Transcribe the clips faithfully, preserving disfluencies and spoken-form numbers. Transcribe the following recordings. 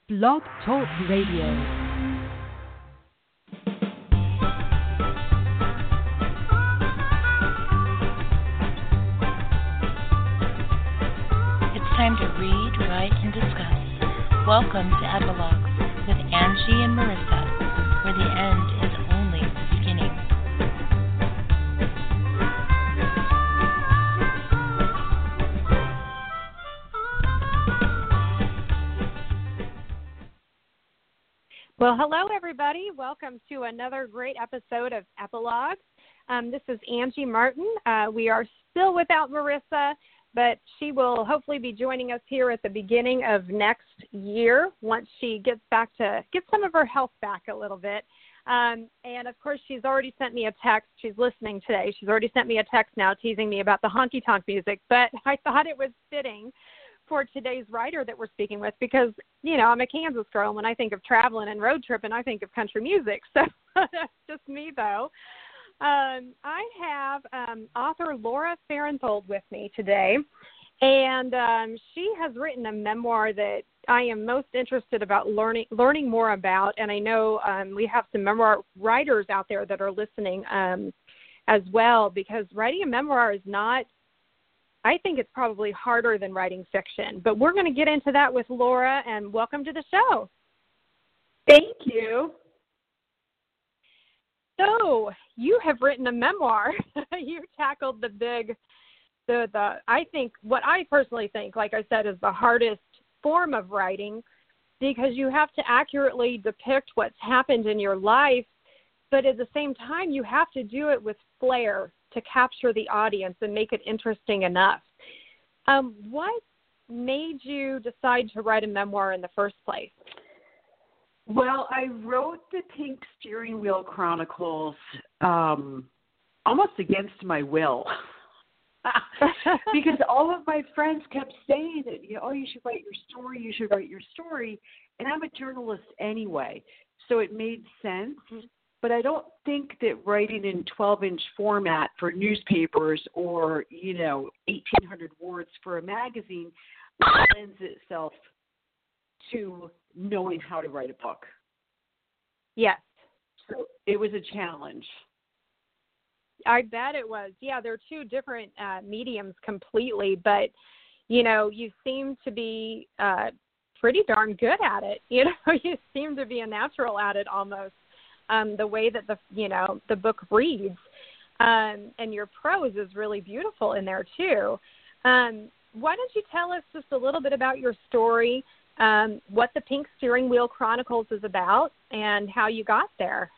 Blog Talk Radio. Time to read, write, and discuss. Welcome to Epilogues with Angie and Marissa, where the end is only the beginning. Well, hello, everybody. Welcome to another great episode of Epilogues. Um, this is Angie Martin. Uh, we are still without Marissa, but she will hopefully be joining us here at the beginning of next year once she gets back to get some of her health back a little bit. Um, and, of course, she's already sent me a text. She's listening today. She's already sent me a text now teasing me about the honky-tonk music. But I thought it was fitting for today's writer that we're speaking with because, you know, I'm a Kansas girl. When I think of traveling and road tripping, I think of country music. So that's just me, though. Um, I have um, author Laura Farenthold with me today, and um, she has written a memoir that I am most interested about learning learning more about, and I know um, we have some memoir writers out there that are listening um, as well, because writing a memoir is not, I think it's probably harder than writing fiction, but we're going to get into that with Laura, and welcome to the show. Thank you. So you have written a memoir. You tackled the big, the, the, I think, what I personally think, like I said, is the hardest form of writing because you have to accurately depict what's happened in your life, but at the same time, you have to do it with flair to capture the audience and make it interesting enough. Um, what made you decide to write a memoir in the first place? Well, I wrote the Pink Steering Wheel Chronicles um, almost against my will because all of my friends kept saying that, you know, oh, you should write your story, you should write your story. And I'm a journalist anyway, so it made sense. But I don't think that writing in twelve-inch format for newspapers or, you know, eighteen hundred words for a magazine lends itself to knowing how to write a book. Yes. So it was a challenge. I bet it was. Yeah, they're two different uh, mediums completely, but, you know, you seem to be uh, pretty darn good at it. You know, you seem to be a natural at it almost, um, the way that the, you know, the book reads. Um, and your prose is really beautiful in there, too. Um, why don't you tell us just a little bit about your story, Um, what the Pink Steering Wheel Chronicles is about, and how you got there?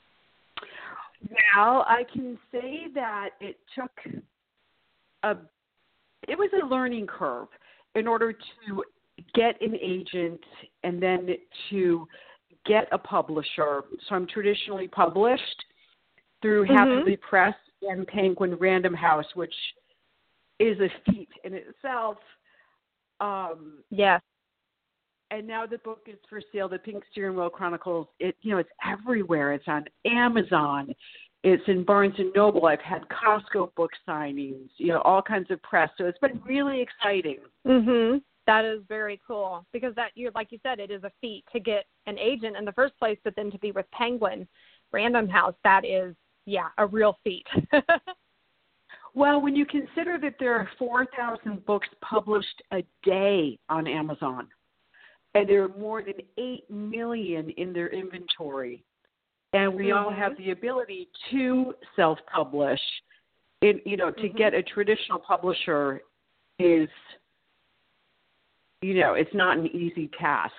Well, I can say that it took a, it was a learning curve in order to get an agent and then to get a publisher. So I'm traditionally published through Mm-hmm. Happily Press and Penguin Random House, which is a feat in itself. Um, yes. And now the book is for sale, the Pink Steering Wheel Chronicles. It, you know, it's everywhere. It's on Amazon. It's in Barnes and Noble. I've had Costco book signings, you know, all kinds of press. So it's been really exciting. Mm-hmm. That is very cool because that, you like you said, it is a feat to get an agent in the first place, but then to be with Penguin Random House, that is, yeah, a real feat. Well, when you consider that there are four thousand books published a day on Amazon, and there are more than eight million in their inventory. And we mm-hmm. all have the ability to self-publish. It, you know, to mm-hmm. get a traditional publisher is, you know, it's not an easy task.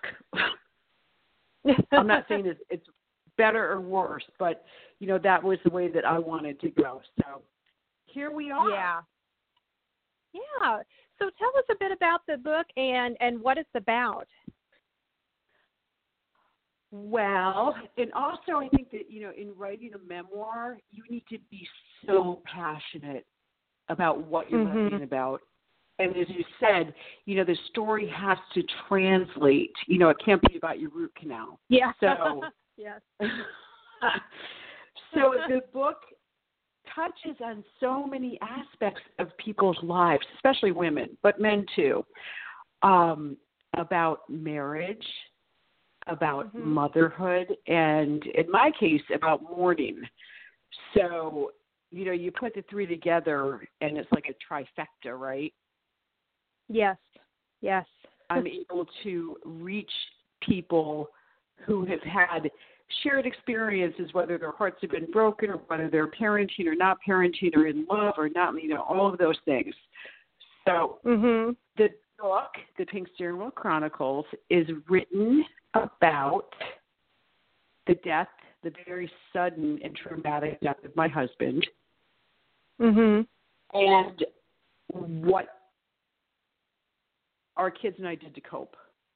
I'm not saying it's, it's better or worse, but, you know, that was the way that I wanted to go. So here we are. Yeah. Yeah. So tell us a bit about the book and, and what it's about. Well, and also I think that, you know, in writing a memoir, you need to be so passionate about what you're mm-hmm. writing about. And as you said, you know, the story has to translate. You know, it can't be about your root canal. Yeah. So, yes. So the book touches on so many aspects of people's lives, especially women, but men too, um, about marriage, about Mhm. motherhood and, in my case, about mourning. So, you know, you put the three together and it's like a trifecta, right? Yes. Yes. I'm able to reach people who have had shared experiences, whether their hearts have been broken or whether they're parenting or not parenting or in love or not, you know, all of those things. So Mhm. the book, The Pink Steering Wheel Chronicles, is written about the death, the very sudden and traumatic death of my husband, Mhm. and what our kids and I did to cope.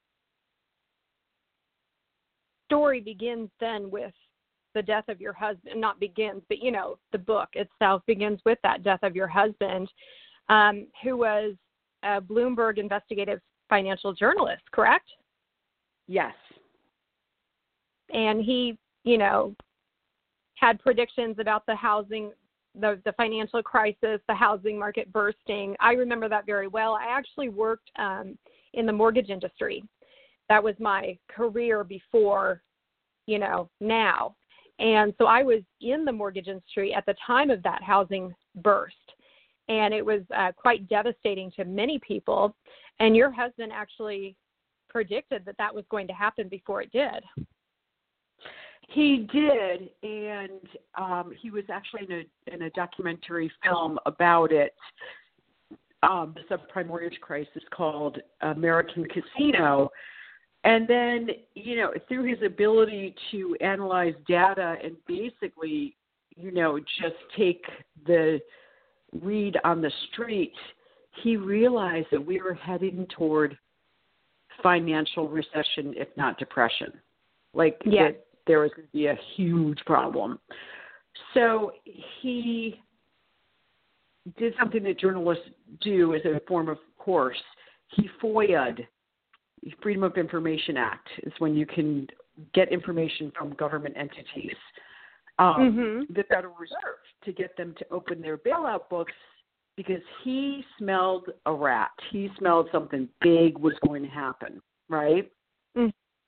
Story begins then with the death of your husband. Not begins, but you know, the book itself begins with that death of your husband, um, who was a Bloomberg investigative financial journalist, correct? Yes. And he, you know, had predictions about the housing, the the financial crisis, the housing market bursting. I remember that very well. I actually worked um, in the mortgage industry. That was my career before, you know, now. And so I was in the mortgage industry at the time of that housing burst. And it was uh, quite devastating to many people. And your husband actually predicted that that was going to happen before it did. He did, and um, he was actually in a, in a documentary film about it, um, the subprime mortgage crisis called American Casino. And then, you know, through his ability to analyze data and basically, you know, just take the read on the street, he realized that we were heading toward financial recession, if not depression. Like, yeah. that there was going to be a huge problem. So he did something that journalists do as a form of course. He FOIA'd. Freedom of Information Act is when you can get information from government entities. Um, mm-hmm. The Federal Reserve, to get them to open their bailout books, because he smelled a rat. He smelled something big was going to happen, right? Mm-hmm.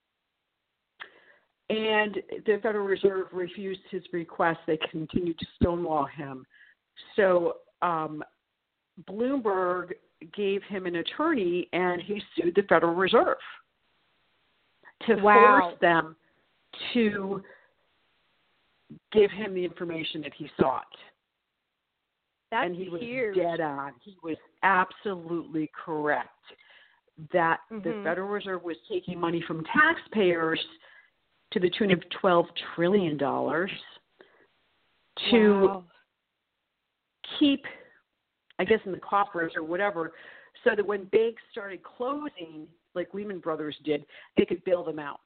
And the Federal Reserve refused his request. They continued to stonewall him. So um, Bloomberg gave him an attorney, and he sued the Federal Reserve to wow. force them to give him the information that he sought. That's and he was huge. dead on. He was absolutely correct that mm-hmm. the Federal Reserve was taking money from taxpayers to the tune of twelve trillion dollars to wow. keep, I guess, in the coffers or whatever, so that when banks started closing, like Lehman Brothers did, they could bail them out.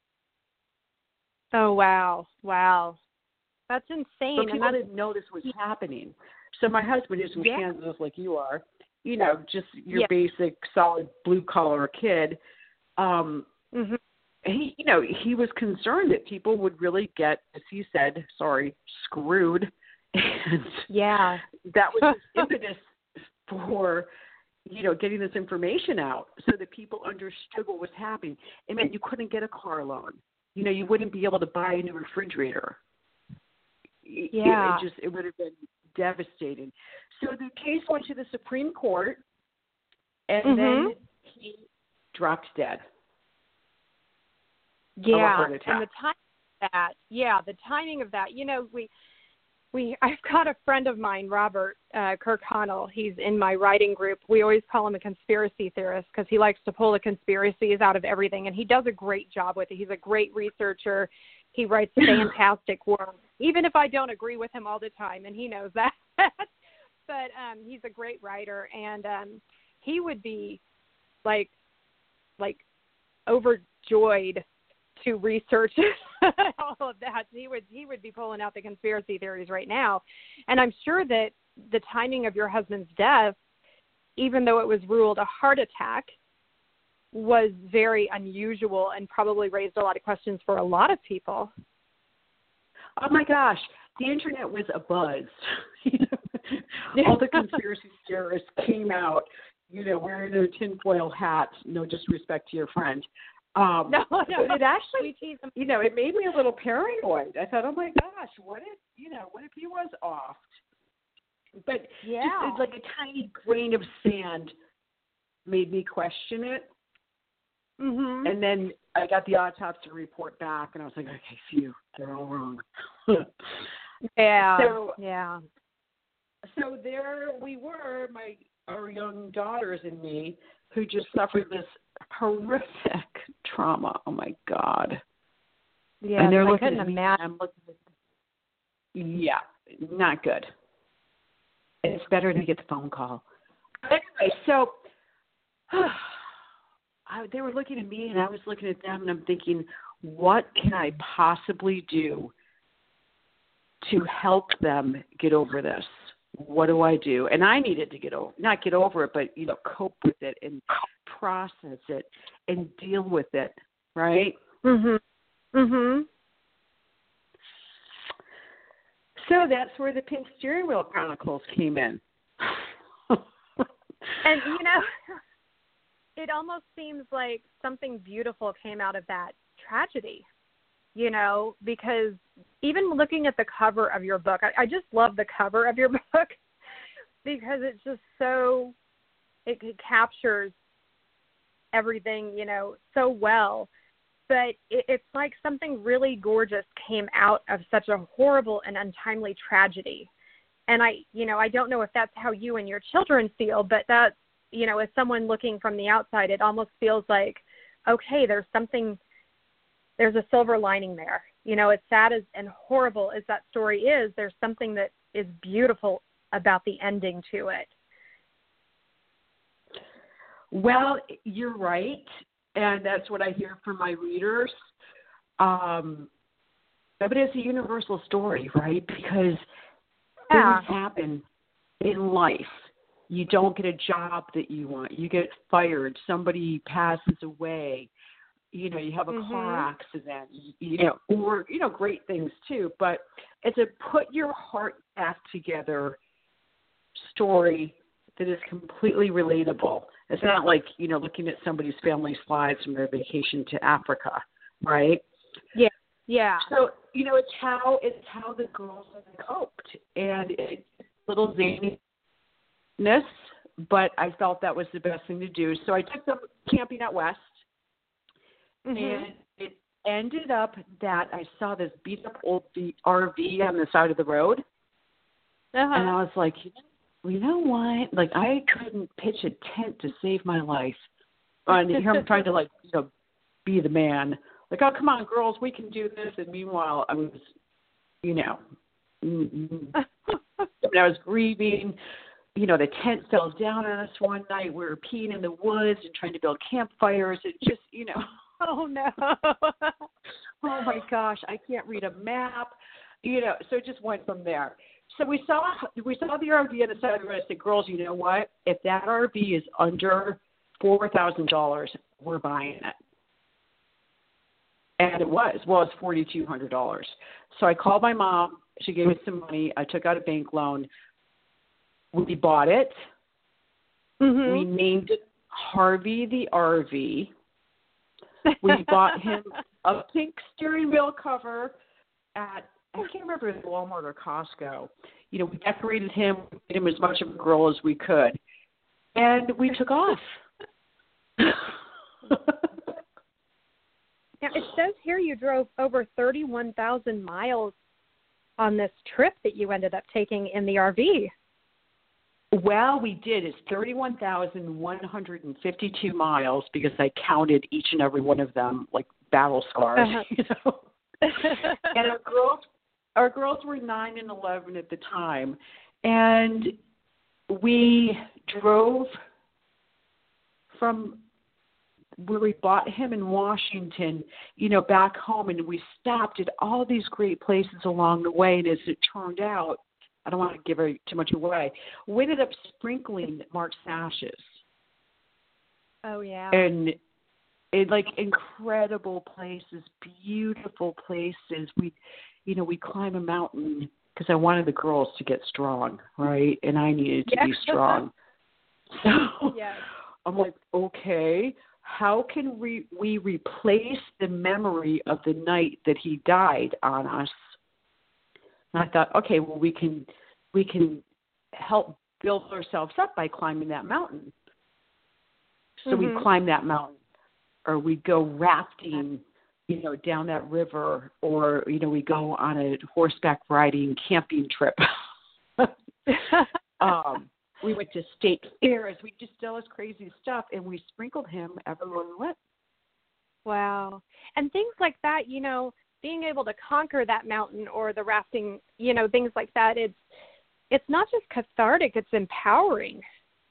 Oh, wow. Wow. That's insane. But people and that's, didn't know this was happening. So my husband is from yeah. Kansas like you are, you know, just your yeah. basic, solid, blue-collar kid. Um, mm-hmm. He, you know, he was concerned that people would really get, as he said, sorry, screwed. And yeah. that was his impetus for, you know, getting this information out so that people understood what was happening. It meant you couldn't get a car loan. You know, you wouldn't be able to buy a new refrigerator. Yeah. It, it just, it would have been devastating. So the case went to the Supreme Court, and mm-hmm. then he dropped dead. Yeah, and the timing of that, yeah, the timing of that, you know, we, we, I've got a friend of mine, Robert uh, Kirkconnell. He's in my writing group. We always call him a conspiracy theorist because he likes to pull the conspiracies out of everything, and he does a great job with it. He's a great researcher. He writes fantastic work, even if I don't agree with him all the time, and he knows that. But um, he's a great writer, and um, he would be like, like overjoyed to research all of that. He would he would be pulling out the conspiracy theories right now. And I'm sure that the timing of your husband's death, even though it was ruled a heart attack, was very unusual and probably raised a lot of questions for a lot of people. Oh my gosh, the internet was abuzz. You know, all the conspiracy theorists came out, you know, wearing their tinfoil hats, no disrespect to your friend. Um, no, no. But it actually, We tease them. you know, it made me a little paranoid. I thought, oh my gosh, what if, you know, what if he was off? But Yeah. just like a tiny grain of sand made me question it. Mm-hmm. And then I got the autopsy report back, and I was like, okay, phew, they're all wrong. Yeah. So, yeah. so there we were, my our young daughters and me, who just suffered this horrific trauma. Oh my God. Yeah. And they're I looking couldn't at me. imagine. I'm looking at them. Yeah, not good. It's better to get the phone call. Anyway, so I, they were looking at me, and I was looking at them, and I'm thinking, what can I possibly do to help them get over this? What do I do? And I needed to get over, not get over it, but, you know, cope with it and process it and deal with it, right? Mm-hmm. Mm-hmm. So that's where the Pink Steering Wheel Chronicles came in. And, you know, it almost seems like something beautiful came out of that tragedy, you know, because even looking at the cover of your book, I, I just love the cover of your book because it's just so, it, it captures everything, you know, so well. But it, it's like something really gorgeous came out of such a horrible and untimely tragedy. And I, you know, I don't know if that's how you and your children feel, but that's, you know, as someone looking from the outside, it almost feels like, okay, there's something, there's a silver lining there. You know, as sad as and horrible as that story is, there's something that is beautiful about the ending to it. Well, you're right. And that's what I hear from my readers. Um, but it's a universal story, right? Because Yeah. things happen in life. You don't get a job that you want. You get fired. Somebody passes away. You know, you have a Mm-hmm. car accident. You, you know, or you know, great things too. But it's a put your heart back together story that is completely relatable. It's not like, you know, looking at somebody's family slides from their vacation to Africa, right? Yeah. Yeah. So, you know, it's how it's how the girls have coped, and it's a little zaniness, but I felt that was the best thing to do. So I took them camping out west, Mm-hmm. and it ended up that I saw this beat up old R V on the side of the road, Uh-huh. and I was like, well, you know what? Like, I couldn't pitch a tent to save my life. And here I'm trying to, like, you know, be the man. Like, oh, come on, girls, we can do this. And meanwhile, I was, you know, I was grieving. You know, the tent fell down on us one night. We were peeing in the woods and trying to build campfires. It just, you know. Oh, no. Oh, my gosh, I can't read a map. You know, so it just went from there. So we saw we saw the R V on the side of the road. I said, girls, you know what? If that R V is under four thousand dollars, we're buying it. And it was. Well, it's four thousand two hundred dollars. So I called my mom. She gave me some money. I took out a bank loan. We bought it. Mm-hmm. We named it Harvey the R V. We bought him a pink steering wheel cover at, I can't remember if it was Walmart or Costco. You know, we decorated him, made him as much of a girl as we could, and we took off. Now, it says here you drove over thirty-one thousand miles on this trip that you ended up taking in the R V. Well, we did. It's thirty-one thousand one hundred fifty-two miles because I counted each and every one of them like battle scars, Uh-huh. you know. And our girls, our girls were nine and eleven at the time, and we drove from where we bought him in Washington, you know, back home, and we stopped at all these great places along the way. And as it turned out, I don't want to give her too much away, we ended up sprinkling Mark's ashes. Oh, yeah. And it, like, incredible places, beautiful places. We, you know, we climb a mountain because I wanted the girls to get strong, right? And I needed to Yeah. be strong. So Yes. I'm like, okay, how can we, we replace the memory of the night that he died on us? And I thought, okay, well, we can we can help build ourselves up by climbing that mountain. So mm-hmm. we climb that mountain, or we go rafting, you know, down that river, or, you know, we go on a horseback riding camping trip. um, we went to state fairs. We just did all this crazy stuff, and we sprinkled him everywhere we went. Wow. And things like that, you know, being able to conquer that mountain or the rafting, you know, things like that, it's it's not just cathartic, it's empowering.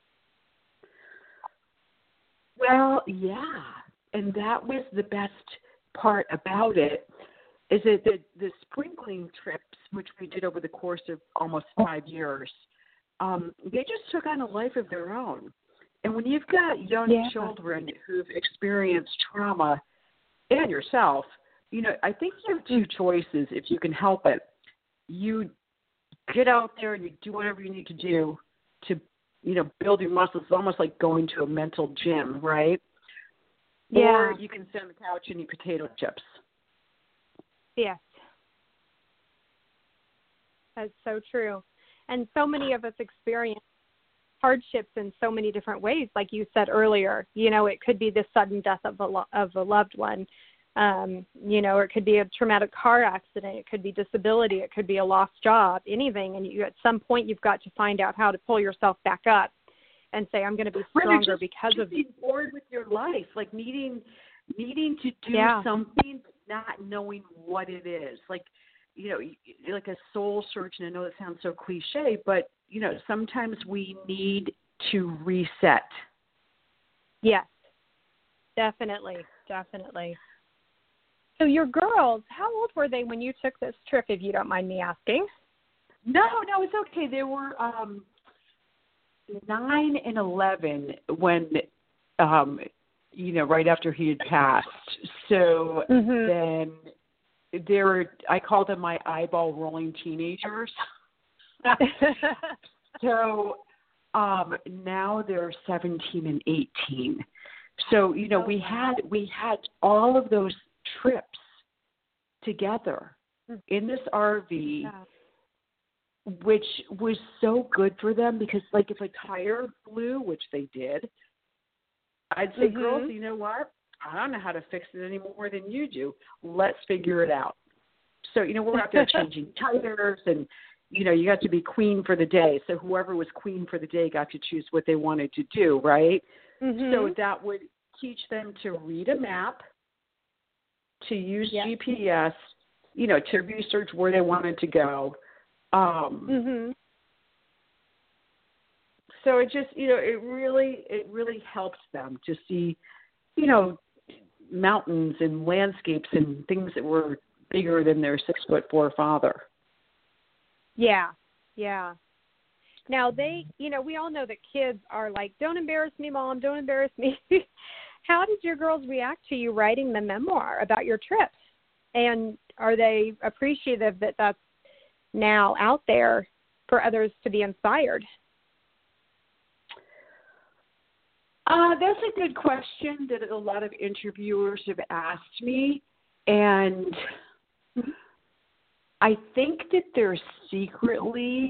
Well, yeah. And that was the best part about it, is that the, the sprinkling trips, which we did over the course of almost five years, um, they just took on a life of their own. And when you've got young yeah. children who've experienced trauma, and yourself, you know, I think you have two choices if you can help it. You get out there and you do whatever you need to do to, you know, build your muscles. It's almost like going to a mental gym, right? Yeah. Or you can sit on the couch and eat potato chips. Yes. That's so true. And so many of us experience hardships in so many different ways. Like you said earlier, you know, it could be the sudden death of a, lo- of a loved one. Um, you know, or it could be a traumatic car accident. It could be disability. It could be a lost job, anything. And you, at some point, you've got to find out how to pull yourself back up and say, I'm going to be stronger just, because just of being bored with your life, like needing needing to do yeah. something, but not knowing what it is. Like, you know, like a soul search. And I know that sounds so cliche, but, you know, sometimes we need to reset. Yes, definitely, definitely. So your girls, how old were they when you took this trip, if you don't mind me asking? No, no, it's okay. They were um, nine and eleven when, um, you know, right after he had passed. So mm-hmm. then they were, I call them my eyeball rolling teenagers. So um, now they're seventeen and eighteen. So, you know, we had we had all of those trips together in this R V, yeah. which was so good for them because, like, if a tire blew, which they did, I'd say, mm-hmm. girls, you know what? I don't know how to fix it any more than you do. Let's figure it out. So, you know, we're out there changing tires, and, you know, you got to be queen for the day. So whoever was queen for the day got to choose what they wanted to do, right? Mm-hmm. So that would teach them to read a map, to use yep. G P S, you know, to research where they wanted to go. Um, mm-hmm. So it just, you know, it really, it really helps them to see, you know, mountains and landscapes and things that were bigger than their six foot four father. Yeah, yeah. Now they, you know, we all know that kids are like, don't embarrass me, Mom, don't embarrass me. How did your girls react to you writing the memoir about your trips? And are they appreciative that that's now out there for others to be inspired? Uh, that's a good question that a lot of interviewers have asked me. And I think that they're secretly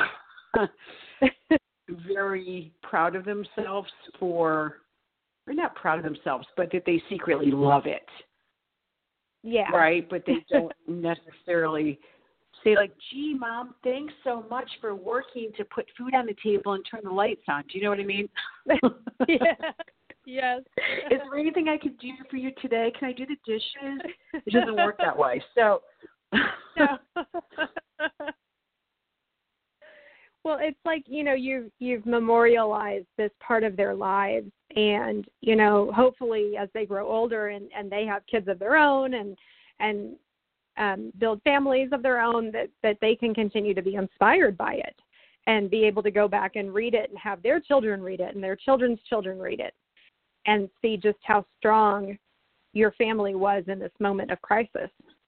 very proud of themselves for, or not proud of themselves, but that they secretly love it. Yeah. Right? But they don't necessarily say, like, gee, Mom, thanks so much for working to put food on the table and turn the lights on. Do you know what I mean? Yeah. Yes. Is there anything I could do for you today? Can I do the dishes? It doesn't work that way. So. No. Well, it's like, you know, you you've memorialized this part of their lives, and, you know, hopefully as they grow older and, and they have kids of their own and and um, build families of their own, that, that they can continue to be inspired by it and be able to go back and read it and have their children read it and their children's children read it and see just how strong your family was in this moment of crisis.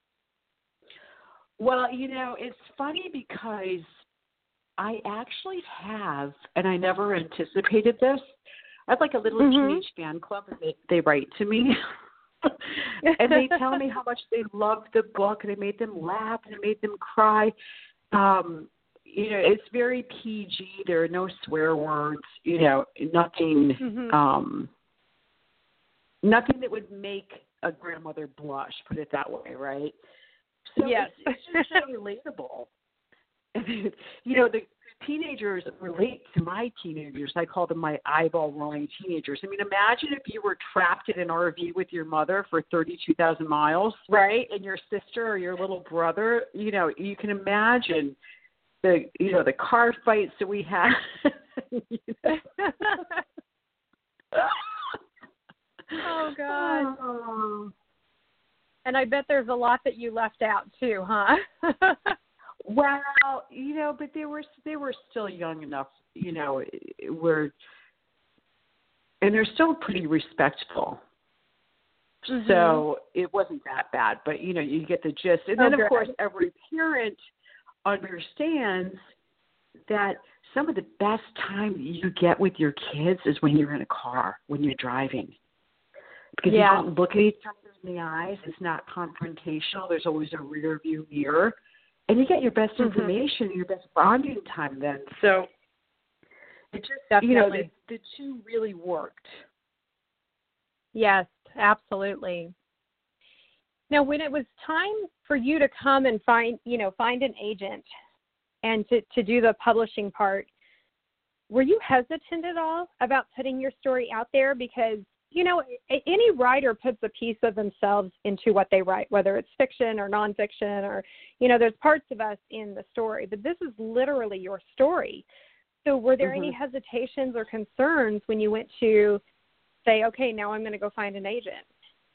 Well, you know, it's funny because I actually have, and I never anticipated this, I have like a little mm-hmm. teenage fan club, and they, they write to me. And they tell me how much they loved the book, and it made them laugh, and it made them cry. Um, you know, it's very P G. There are no swear words. You know, nothing, mm-hmm. um, nothing that would make a grandmother blush. Put it that way, right? So yes. it's, it's just so relatable. You know, the teenagers relate to my teenagers. I call them my eyeball rolling teenagers. I mean, imagine if you were trapped in an R V with your mother for thirty-two thousand miles, right? And your sister or your little brother, you know, you can imagine the, you know, the car fights that we had. Oh, God. Oh. And I bet there's a lot that you left out, too, huh? Well, you know, but they were they were still young enough, you know, where, and they're still pretty respectful. Mm-hmm. So it wasn't that bad, but you know, you get the gist. And then, oh, of course, every parent understands that some of the best time you get with your kids is when you're in a car, when you're driving, because yeah. you don't look at each other in the eyes. It's not confrontational. There's always a rear view mirror. And you get your best information, mm-hmm. your best bonding time then. So it just, Definitely. you know, the, the two really worked. Yes, absolutely. Now, when it was time for you to come and find, you know, find an agent and to, to do the publishing part, were you hesitant at all about putting your story out there? Because you know, any writer puts a piece of themselves into what they write, whether it's fiction or nonfiction or, you know, there's parts of us in the story, but this is literally your story. So were there mm-hmm. any hesitations or concerns when you went to say, okay, now I'm going to go find an agent?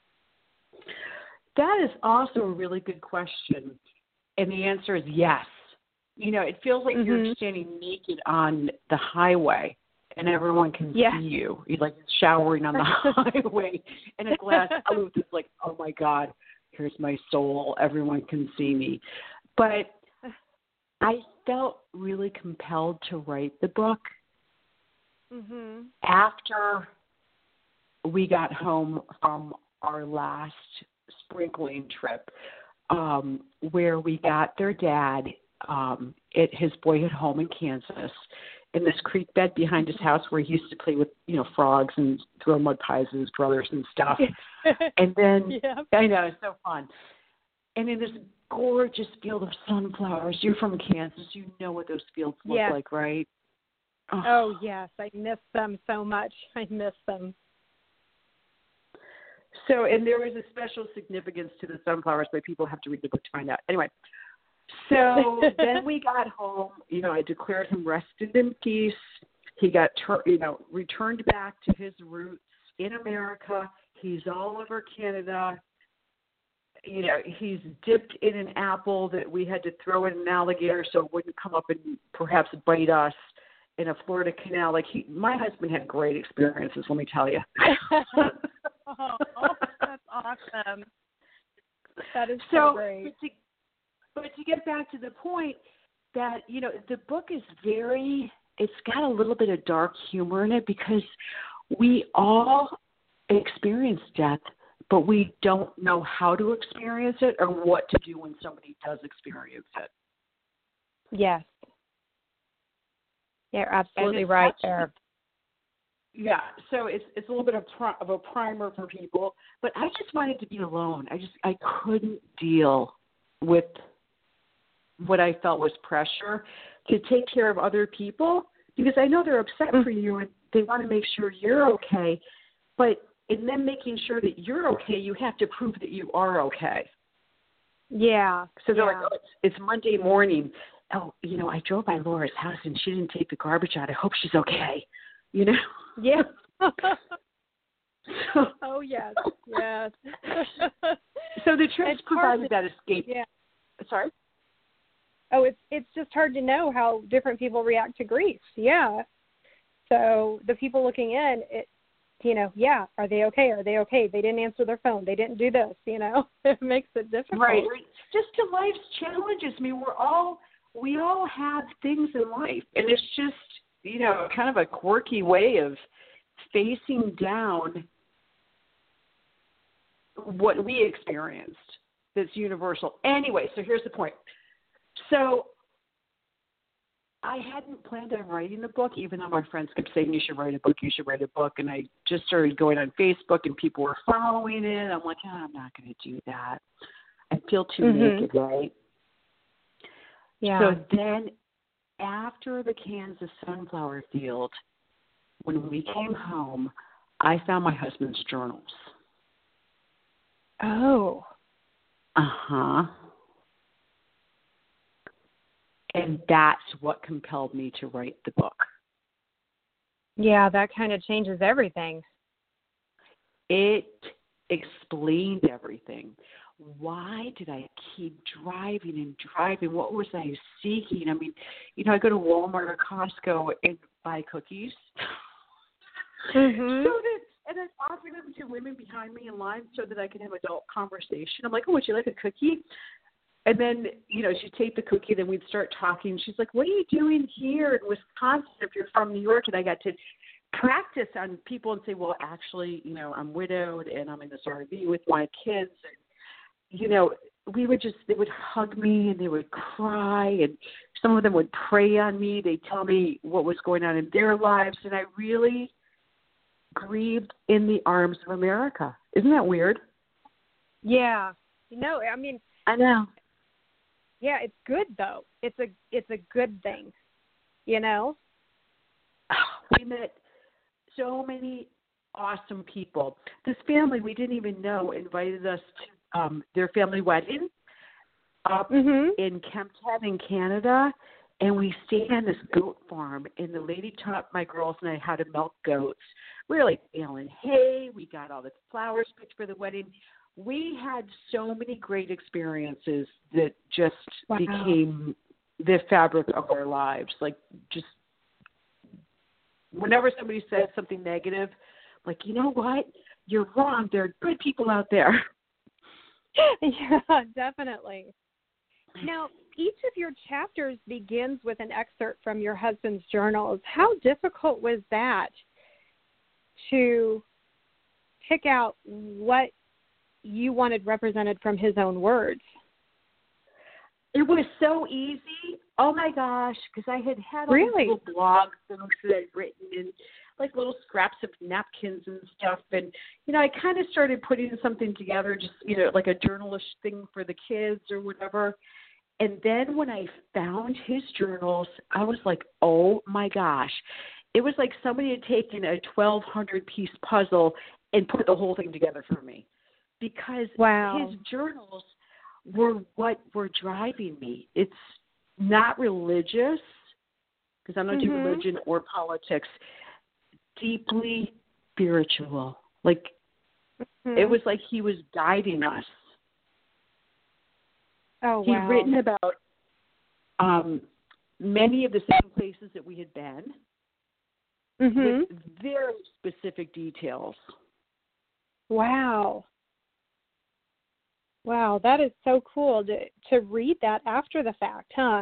That is also a really good question. And the answer is yes. You know, it feels like mm-hmm. you're standing naked on the highway. And everyone can yeah. see you. You're like showering on the highway in a glass booth. It's like, oh my God, here's my soul. Everyone can see me. But I felt really compelled to write the book mm-hmm. after we got home from our last sprinkling trip, um, where we got their dad um, at his boyhood home in Kansas, in this creek bed behind his house where he used to play with, you know, frogs and throw mud pies at his brothers and stuff. And then, yeah. I know, it's so fun. And in this gorgeous field of sunflowers, you're from Kansas, you know what those fields look yes. like, right? Oh. oh, yes, I miss them so much. I miss them. So, and there was a special significance to the sunflowers, but people have to read the book to find out. Anyway. So then we got home, you know, I declared him rested in peace. He got, ter- you know, returned back to his roots in America. He's all over Canada. You know, he's dipped in an apple that we had to throw in an alligator so it wouldn't come up and perhaps bite us in a Florida canal. Like, he, my husband had great experiences, let me tell you. oh, that's awesome. That is so, so great. But to get back to the point that, you know, the book is very, it's got a little bit of dark humor in it because we all experience death, but we don't know how to experience it or what to do when somebody does experience it. Yes. You're absolutely right there. Yeah, so it's it's a little bit of, pri- of a primer for people, but I just wanted to be alone. I just, I couldn't deal with what I felt was pressure to take care of other people because I know they're upset for you and they want to make sure you're okay. But in them making sure that you're okay, you have to prove that you are okay. Yeah. So they're yeah. like, oh, it's, it's Monday morning. Oh, you know, I drove by Laura's house and she didn't take the garbage out. I hope she's okay. You know? Yeah. oh, yes. Yes. So the trips provided that escape. Yeah. Sorry? Oh, it's it's just hard to know how different people react to grief. Yeah. So the people looking in, it, you know, yeah, are they okay? Are they okay? They didn't answer their phone. They didn't do this, you know. It makes it difficult. Right. Just to life's challenges. I mean, we're all, we all have things in life. And it's just, you know, kind of a quirky way of facing down what we experienced that's universal. Anyway, so here's the point. So I hadn't planned on writing the book, even though my friends kept saying, you should write a book, you should write a book. And I just started going on Facebook, and people were following it. I'm like, oh, I'm not going to do that. I feel too mm-hmm. naked, right? Yeah. So then after the Kansas sunflower field, when we came home, I found my husband's journals. Oh. Uh-huh. And that's what compelled me to write the book. Yeah, that kind of changes everything. It explained everything. Why did I keep driving and driving? What was I seeking? I mean, you know, I go to Walmart or Costco and buy cookies. Mm-hmm. So that, and then offering them to women behind me in line so that I can have adult conversation. I'm like, oh, would you like a cookie? And then, you know, she'd take the cookie, then we'd start talking. She's like, what are you doing here in Wisconsin if you're from New York? And I got to practice on people and say, well, actually, you know, I'm widowed and I'm in this R V with my kids. And, you know, we would just, they would hug me and they would cry, and some of them would pray on me. They'd tell me what was going on in their lives. And I really grieved in the arms of America. Isn't that weird? Yeah. You know, I mean, I know. Yeah, it's good though. It's a it's a good thing, you know. We met so many awesome people. This family we didn't even know invited us to um, their family wedding up mm-hmm. in Kempton in Canada, and we stayed on this goat farm. And the lady taught my girls and I how to milk goats. We were like baling hay. We got all the flowers picked for the wedding. We had so many great experiences that just wow. became the fabric of our lives. Like, just whenever somebody says something negative, like, you know what? You're wrong. There are good people out there. Yeah, definitely. Now, each of your chapters begins with an excerpt from your husband's journals. How difficult was that to pick out what you wanted represented from his own words? It was so easy. Oh my gosh, because I had had all really? these little blog things that I'd written and like little scraps of napkins and stuff. And, you know, I kind of started putting something together, just, you know, like a journalish thing for the kids or whatever. And then when I found his journals, I was like, oh my gosh. It was like somebody had taken a twelve hundred piece puzzle and put the whole thing together for me. Because wow. his journals were what were driving me. It's not religious, because I don't mm-hmm. do religion or politics. Deeply spiritual. Like, mm-hmm. it was like he was guiding us. Oh, He'd wow. written about um, many of the same places that we had been mm-hmm. with very specific details. Wow. Wow, that is so cool to to read that after the fact, huh?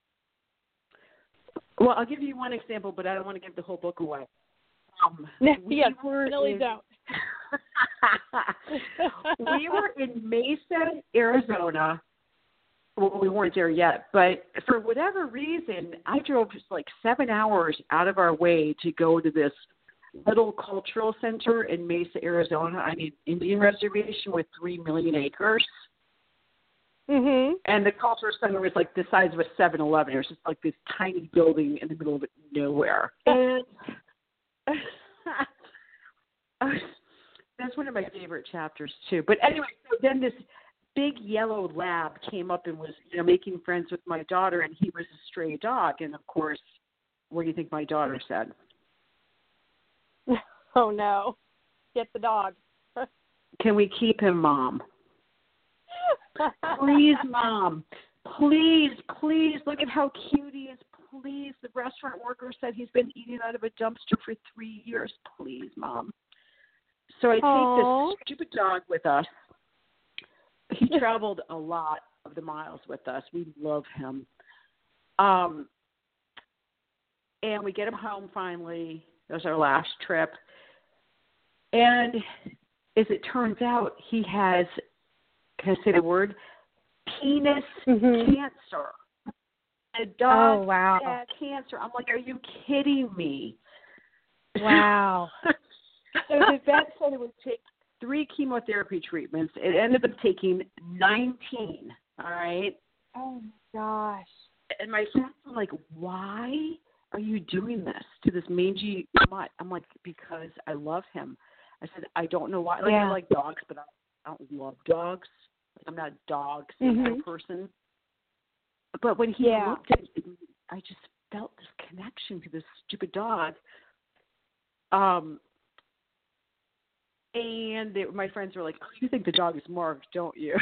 Well, I'll give you one example, but I don't want to give the whole book away. Um, no, we yes, were really in, don't. We were in Mesa, Arizona. Well, we weren't there yet, but for whatever reason, I drove just like seven hours out of our way to go to this little cultural center in Mesa, Arizona. I mean, Indian reservation with three million acres. Mhm. And the cultural center was like the size of a seven eleven. It was just like this tiny building in the middle of nowhere. And that's one of my favorite chapters too. But anyway, so then this big yellow lab came up and was, you know, making friends with my daughter, and he was a stray dog. And of course, what do you think my daughter said? Oh no, get the dog. Can we keep him, Mom? Please, Mom. Please, please, look at how cute he is. Please, the restaurant worker said he's been eating out of a dumpster for three years. Please, Mom. So I Aww. take this stupid dog with us. He traveled a lot of the miles with us. We love him. Um, and we get him home finally. That was our last trip. And as it turns out, he has, can I say the word, penis mm-hmm. cancer. A dog oh, wow. had cancer. I'm like, are you kidding me? Wow. So the vet said it would take three chemotherapy treatments. It ended up taking nineteen, all right? Oh, my gosh. And my friends were like, why are you doing this to this mangy mutt? I'm like, because I love him. I said, I don't know why. Like, yeah. I like dogs, but I don't love dogs. Like, I'm not a dog mm-hmm. kind of person. But when he yeah. looked at it, I just felt this connection to this stupid dog. Um, and they, my friends were like, oh, you think the dog is marked, don't you?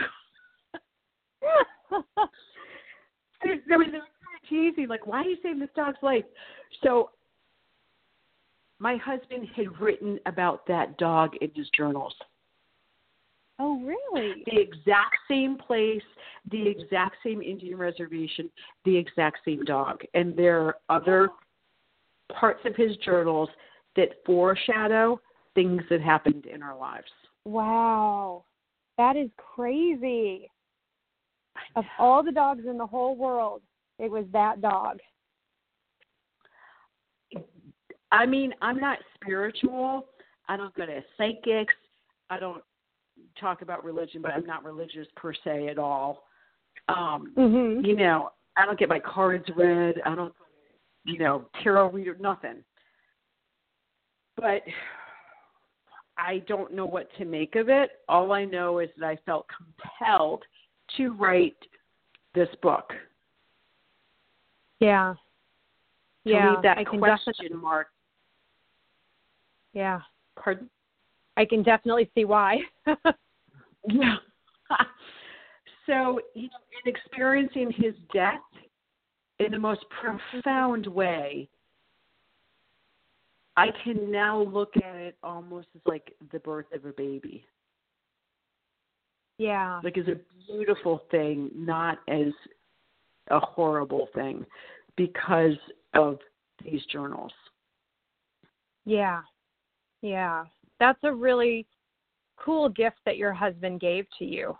They were kind of teasing, like, why are you saving this dog's life? So my husband had written about that dog in his journals. Oh, really? The exact same place, the exact same Indian reservation, the exact same dog. And there are other parts of his journals that foreshadow things that happened in our lives. Wow. That is crazy. Of all the dogs in the whole world, it was that dog. I mean, I'm not spiritual. I don't go to psychics. I don't talk about religion, but I'm not religious per se at all. Um, mm-hmm. You know, I don't get my cards read. I don't, you know, tarot reader, nothing. But I don't know what to make of it. All I know is that I felt compelled to write this book. Yeah. To yeah. leave that I can question definitely... mark. Yeah. Pardon? I can definitely see why. Yeah. So, you know, in experiencing his death in the most profound way, I can now look at it almost as like the birth of a baby. Yeah. Like as a beautiful thing, not as a horrible thing because of these journals. Yeah. Yeah. That's a really cool gift that your husband gave to you.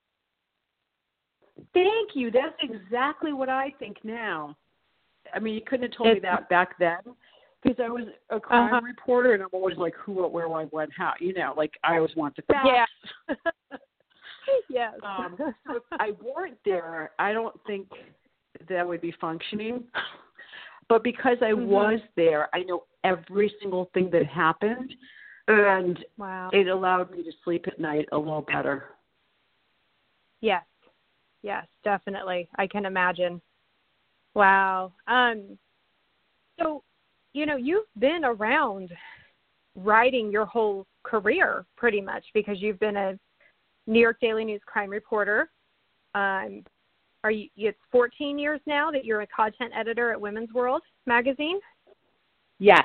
Thank you. That's exactly what I think now. I mean, you couldn't have told it's, me that back then because I was a crime uh-huh. reporter and I'm always like, who, what, where, why, when, how. You know, like I always want the facts. Yeah. Yes. um, so if I weren't there, I don't think that would be functioning. But because I mm-hmm. was there, I know every single thing that happened, and wow. it allowed me to sleep at night a little better. Yes. Yes, definitely. I can imagine. Wow. Um, so, you know, you've been around writing your whole career pretty much because you've been a New York Daily News crime reporter. Um, are you? It's fourteen years now that you're a content editor at Women's World magazine. Yes.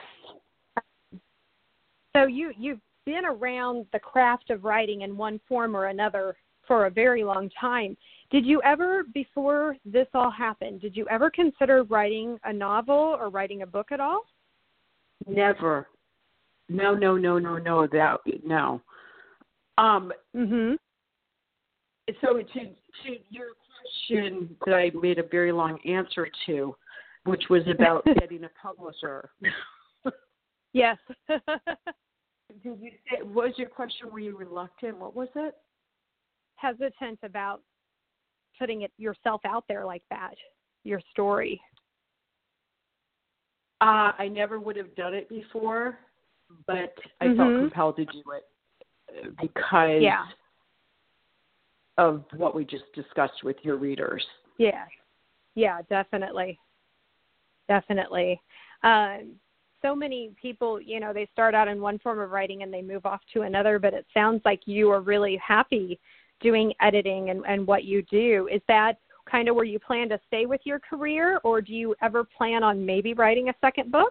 So you you've been around the craft of writing in one form or another for a very long time. Did you ever, before this all happened, did you ever consider writing a novel or writing a book at all? Never. No, no, no, no, no. That no. Um. Mhm. So to to your question that I made a very long answer to, which was about getting a publisher. Yes. Did you say, what was your question? Were you reluctant? What was it? Hesitant about putting it yourself out there like that, your story. Uh, I never would have done it before, but I mm-hmm. felt compelled to do it because yeah. of what we just discussed with your readers. Yeah. Yeah, definitely. Definitely. Um, so many people, you know, they start out in one form of writing and they move off to another, but it sounds like you are really happy doing editing and, and what you do. Is that kind of where you plan to stay with your career, or do you ever plan on maybe writing a second book?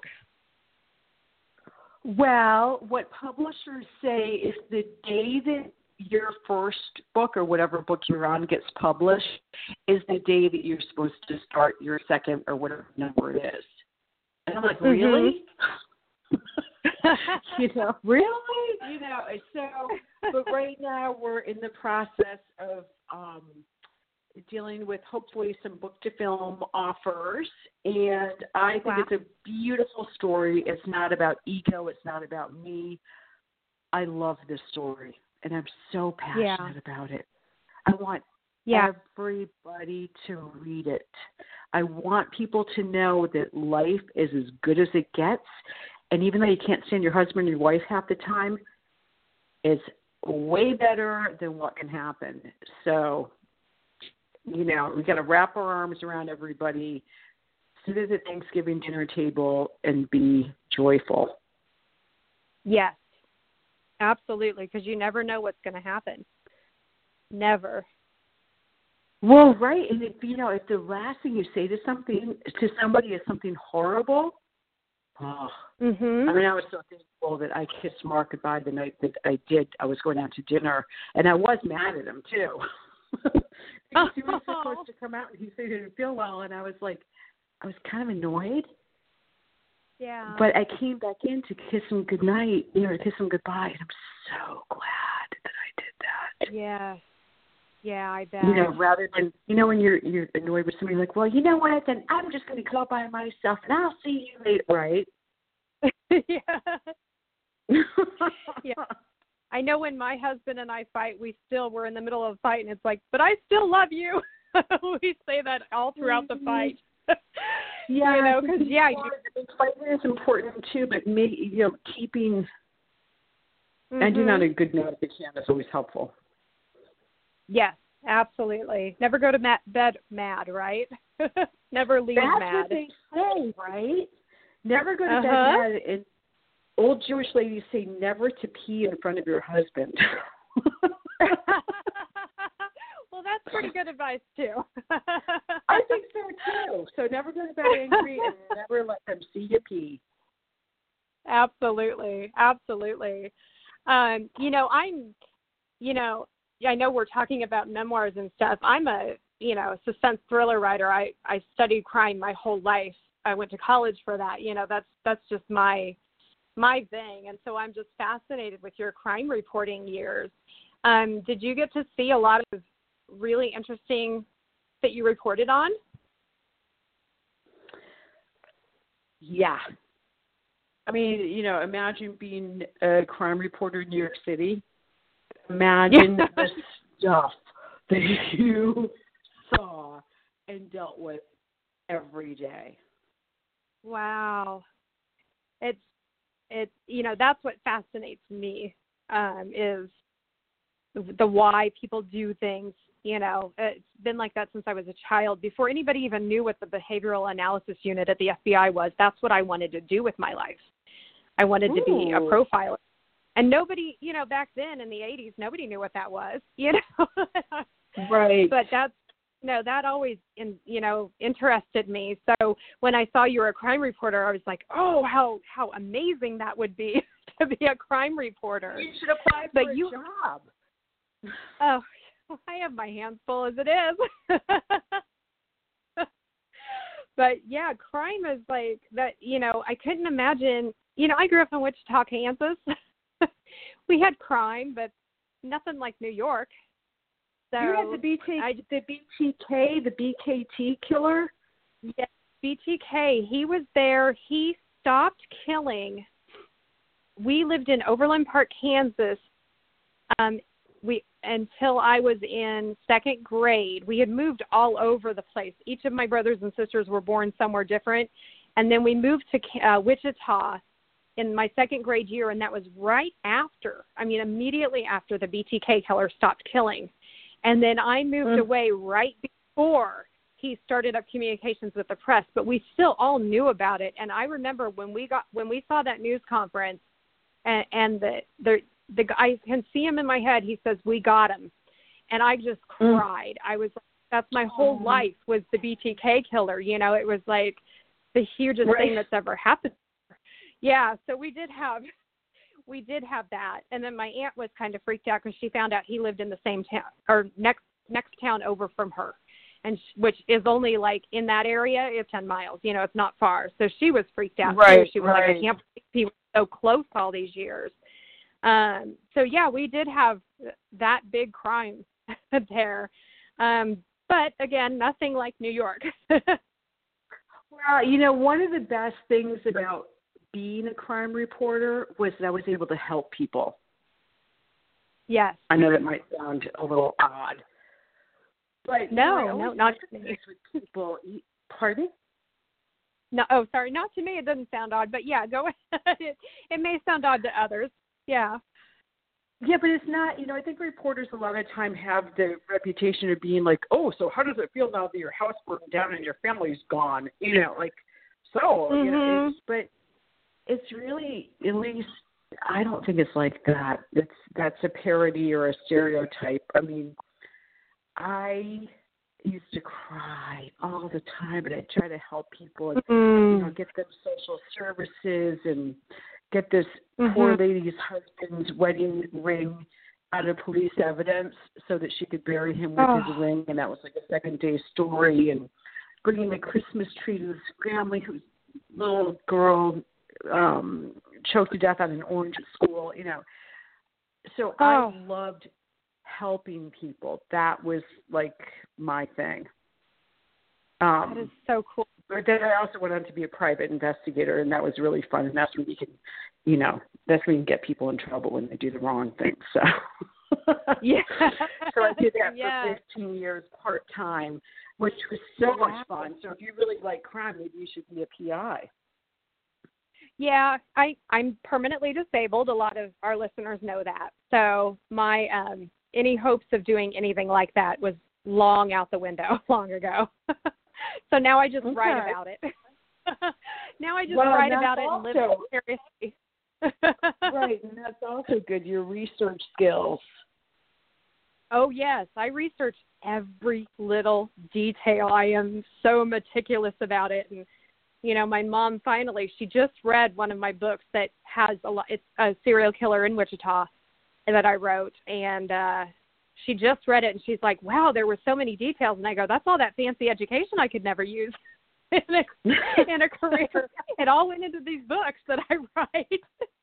Well, what publishers say is the day that your first book or whatever book you're on gets published is the day that you're supposed to start your second or whatever number it is. And I'm like, mm-hmm. really? you know, really? You know, so, but right now we're in the process of um, dealing with hopefully some book to film offers. And I think wow. it's a beautiful story. It's not about ego. It's not about me. I love this story, and I'm so passionate yeah. about it. I want yeah. everybody to read it. I want people to know that life is as good as it gets. And even though you can't stand your husband or your wife half the time, it's way better than what can happen. So, you know, we got to wrap our arms around everybody, sit at the Thanksgiving dinner table, and be joyful. Yes, absolutely, because you never know what's going to happen. Never. Well, right, and if you know, if the last thing you say to something to somebody is something horrible, oh, mm-hmm. I mean, I was so thankful that I kissed Mark goodbye the night that I did. I was going out to dinner, and I was mad at him too. Because he was supposed to come out and he said he didn't feel well, and I was like, I was kind of annoyed. Yeah. But I came back in to kiss him goodnight, you know, to kiss him goodbye, and I'm so glad that I did that. Yeah. Yeah, I bet. You know, rather than, you know, when you're you're annoyed with somebody, like, well, you know what, then I'm just going to go by myself, and I'll see you later, right? yeah. yeah. I know when my husband and I fight, we still, we're in the middle of a fight, and it's like, but I still love you. We say that all throughout the fight. Yeah, you know, because, yeah. You, fighting is important, too, but, me, you know, keeping, mm-hmm. ending on a good note if you can is always helpful. Yes, absolutely. Never go to ma- bed mad, right? Never leave That's mad. That's what they say, right? Never go to uh-huh. bed mad. And old Jewish ladies say never to pee in front of your husband. Well, that's pretty good advice, too. I think so, too. So never go to bed angry and never let them see you pee. Absolutely. Absolutely. Um, you know, I'm, you know, I know we're talking about memoirs and stuff. I'm a, you know, suspense thriller writer. I, I studied crime my whole life. I went to college for that. You know, that's that's just my my thing. And so I'm just fascinated with your crime reporting years. Um, did you get to see a lot of really interesting that you reported on? Yeah. I mean, you know, imagine being a crime reporter in New York City. Imagine yeah. the stuff that you saw and dealt with every day. Wow. It's, it's you know, that's what fascinates me, um, is the why people do things. You know, it's been like that since I was a child. Before anybody even knew what the behavioral analysis unit at the F B I was, that's what I wanted to do with my life. I wanted Ooh. to be a profiler. And nobody, you know, back then in the eighties, nobody knew what that was, you know. Right. But that's, no, that always, in, you know, interested me. So when I saw you were a crime reporter, I was like, oh, how how amazing that would be to be a crime reporter. You should apply for but a you, job. Oh, I have my hands full as it is. But, yeah, crime is like that, you know, I couldn't imagine, you know, I grew up in Wichita, Kansas. We had crime, but nothing like New York. So you had the B T, I, the B T K, the B K T killer? Yes, B T K. He was there. He stopped killing. We lived in Overland Park, Kansas, um, we until I was in second grade. We had moved all over the place. Each of my brothers and sisters were born somewhere different. And then we moved to uh, Wichita in my second grade year, and that was right after, I mean, immediately after the B T K killer stopped killing. And then I moved mm. away right before he started up communications with the press, but we still all knew about it. And I remember when we got, when we saw that news conference, and, and the, the, the I can see him in my head, he says, "We got him." And I just cried. Mm. I was like, that's my whole oh. life was the B T K killer. You know, it was like the hugest right. thing that's ever happened. Yeah, so we did have, we did have that, and then my aunt was kind of freaked out because she found out he lived in the same town or next next town over from her, and sh- which is only like in that area, it's ten miles. You know, it's not far. So she was freaked out right, too. She was right. like, I can't believe he was so close all these years. Um, so, yeah, we did have that big crime there. Um, but, again, nothing like New York. Well, you know, one of the best things about being a crime reporter was that I was able to help people. Yes. I know that might sound a little odd. But no, you know, no, not to me. With people. Pardon? No, oh, sorry, not to me. It doesn't sound odd, but yeah, go ahead. It, it may sound odd to others. Yeah. Yeah, but it's not. You know, I think reporters a lot of time have the reputation of being like, oh, so how does it feel now that your house burned down and your family's gone? You know, like so. Mm-hmm. You know, it's, but it's really, at least, I don't think it's like that. It's that's a parody or a stereotype. I mean, I used to cry all the time, and I try to help people, and, mm-hmm. you know, get them social services and get this mm-hmm. poor lady's husband's wedding ring out of police evidence so that she could bury him with oh. his ring, and that was like a second day story, and bringing the Christmas tree to this family whose little girl um, choked to death on an orange at school, you know. So oh. I loved helping people. That was like my thing. Um, that is so cool. But then I also went on to be a private investigator, and that was really fun. And that's when you can, you know, that's when you can get people in trouble when they do the wrong thing. So, yeah. So I did that yeah. for fifteen years part time, which was so wow. much fun. So if you really like crime, maybe you should be a P I. Yeah, I, I'm permanently disabled. A lot of our listeners know that. So my um, any hopes of doing anything like that was long out the window long ago. So now I just okay. write about it. Now I just well, write about also, it and live seriously. Right, and that's also good, your research skills. Oh, yes. I research every little detail. I am so meticulous about it. And, you know, my mom finally, she just read one of my books that has a lot, it's a serial killer in Wichita that I wrote. And uh, she just read it, and she's like, wow, there were so many details. And I go, that's all that fancy education I could never use in a, in a career. It all went into these books that I write.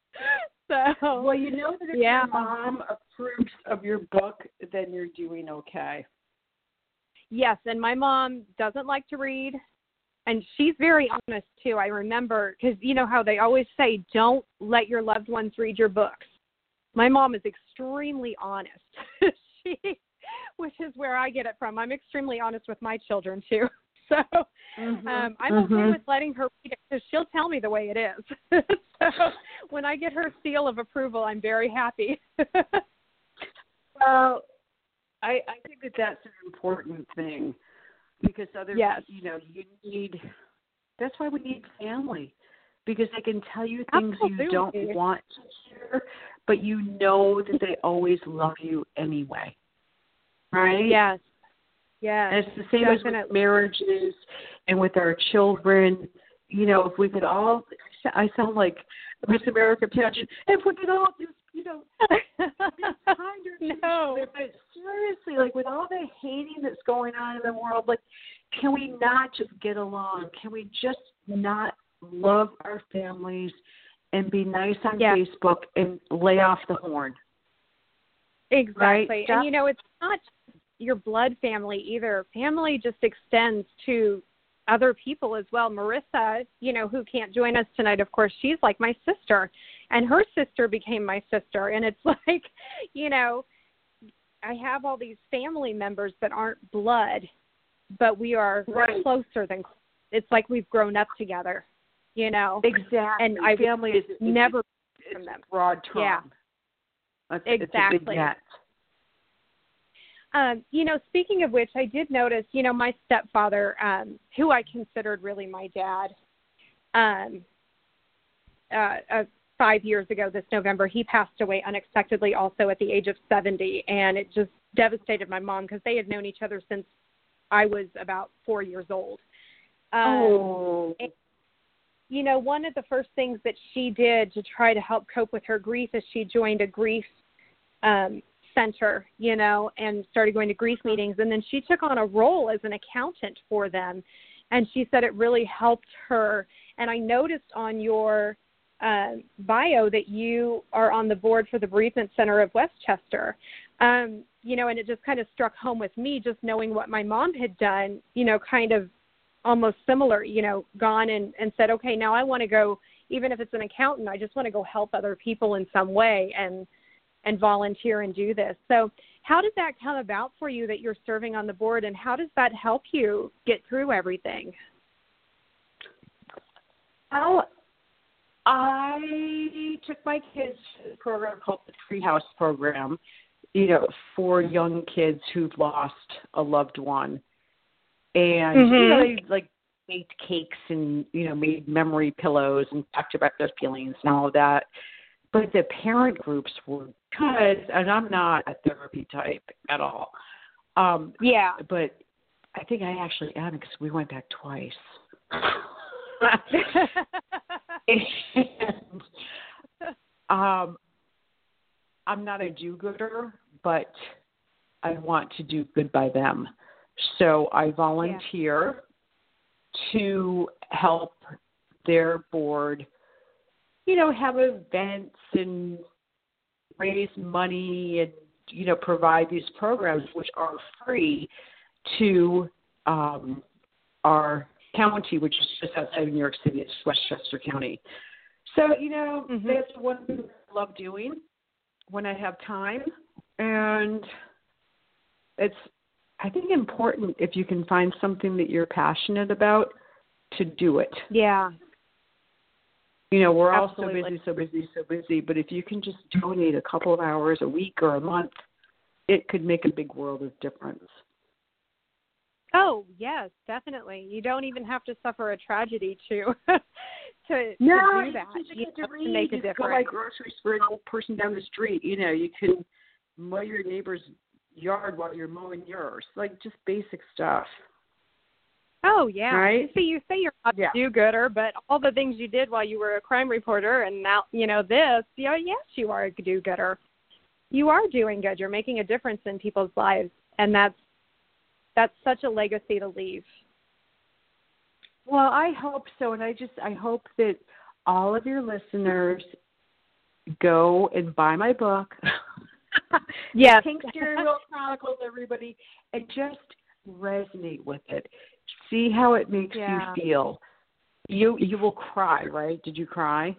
So, well, you know that if yeah. your mom approves of your book, then you're doing okay. Yes, and my mom doesn't like to read, and she's very honest, too. I remember, because you know how they always say, don't let your loved ones read your books. My mom is extremely honest, she, which is where I get it from. I'm extremely honest with my children, too. So mm-hmm. um, I'm mm-hmm. okay with letting her read it because she'll tell me the way it is. So when I get her seal of approval, I'm very happy. Well, I, I think that that's an important thing because other, yes. you know, you need, that's why we need family, because they can tell you things Absolutely. You don't want to hear, but you know that they always love you anyway. Right? Yes. Yeah, and it's the same definitely. As with marriages and with our children. You know, if we could all, I sound like Miss America pageant, if we could all just, you know, be kinder. No. But seriously, like with all the hating that's going on in the world, like, can we not just get along? Can we just not love our families and be nice on yeah. Facebook and lay off the horn? Exactly. Right? And, you know, it's not your blood family either. Family just extends to other people as well. Marissa, you know, who can't join us tonight, of course, she's like my sister, and her sister became my sister. And it's like, you know, I have all these family members that aren't blood, but we are right. closer than, it's like we've grown up together, you know. Exactly. And I family is never it's, from them. It's broad term. Yeah. It's, exactly. It's a big net. Um, you know, speaking of which, I did notice, you know, my stepfather, um, who I considered really my dad, um, uh, uh, five years ago this November, he passed away unexpectedly also at the age of seventy, and it just devastated my mom because they had known each other since I was about four years old. Um, oh. And, you know, one of the first things that she did to try to help cope with her grief is she joined a grief um center, you know, and started going to grief meetings. And then she took on a role as an accountant for them. And she said it really helped her. And I noticed on your uh, bio that you are on the board for the Bereavement Center of Westchester. Um, you know, and it just kind of struck home with me just knowing what my mom had done, you know, kind of almost similar, you know, gone and, and said, okay, now I want to go, even if it's an accountant, I just want to go help other people in some way and and volunteer and do this. So how did that come about for you that you're serving on the board, and how does that help you get through everything? Well, I took my kids to a program called the Treehouse Program, you know, for young kids who've lost a loved one. And, mm-hmm. you know, they, like, baked cakes and, you know, made memory pillows and talked about their feelings and all of that. But the parent groups were good, and I'm not a therapy type at all. Um, yeah. But I think I actually am because we went back twice. and, um, I'm not a do-gooder, but I want to do good by them. So I volunteer yeah. to help their board, you know, have events and raise money and, you know, provide these programs which are free to um, our county, which is just outside of New York City. It's Westchester County. So, you know, mm-hmm. that's one thing I love doing when I have time. And it's, I think, important if you can find something that you're passionate about to do it. Yeah. You know, we're Absolutely. all so busy, so busy, so busy, but if you can just donate a couple of hours a week or a month, it could make a big world of difference. Oh, yes, definitely. You don't even have to suffer a tragedy to to, no, to do that. You You just know, to read, to make a you difference. go buy groceries for an old person down the street. You know, you can mow your neighbor's yard while you're mowing yours. Like, just basic stuff. Oh, yeah. Right? See, you say you're not yeah. a do-gooder, but all the things you did while you were a crime reporter and now, you know, this, you know, yes, you are a do-gooder. You are doing good. You're making a difference in people's lives, and that's that's such a legacy to leave. Well, I hope so, and I just I hope that all of your listeners go and buy my book. Yes. Pink Steering Wheel Chronicles, everybody, and just resonate with it. See how it makes yeah. you feel. You you will cry, right? Did you cry?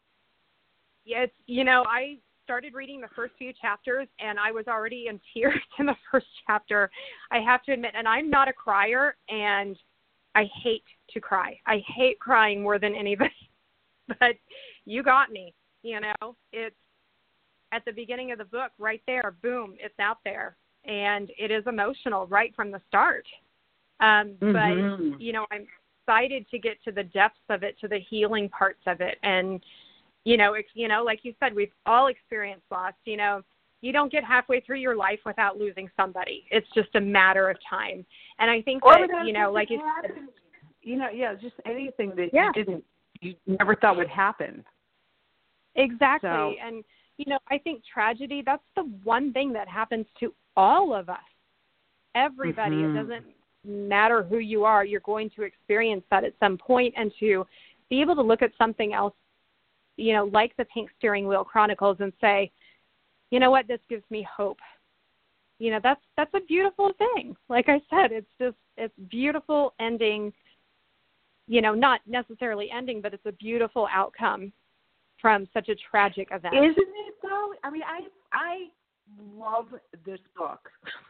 Yes. You know, I started reading the first few chapters, and I was already in tears in the first chapter, I have to admit. And I'm not a crier, and I hate to cry. I hate crying more than anybody. But you got me. You know, it's at the beginning of the book right there, boom, it's out there. And it is emotional right from the start. Um, mm-hmm. But, you know, I'm excited to get to the depths of it, to the healing parts of it. And, you know, it's, you know, like you said, we've all experienced loss. You know, you don't get halfway through your life without losing somebody. It's just a matter of time. And I think or that, you know, like you said, you know, yeah, just anything that yeah. you didn't, you never thought would happen. Exactly. So. And, you know, I think tragedy, that's the one thing that happens to all of us. Everybody. Mm-hmm. It doesn't matter who you are. You're going to experience that at some point, and to be able to look at something else, you know, like the Pink Steering Wheel Chronicles and say, you know what, this gives me hope. You know, that's that's a beautiful thing. Like I said, it's just, it's beautiful ending, you know, not necessarily ending, but it's a beautiful outcome from such a tragic event. Isn't it though? I mean, I I love this book.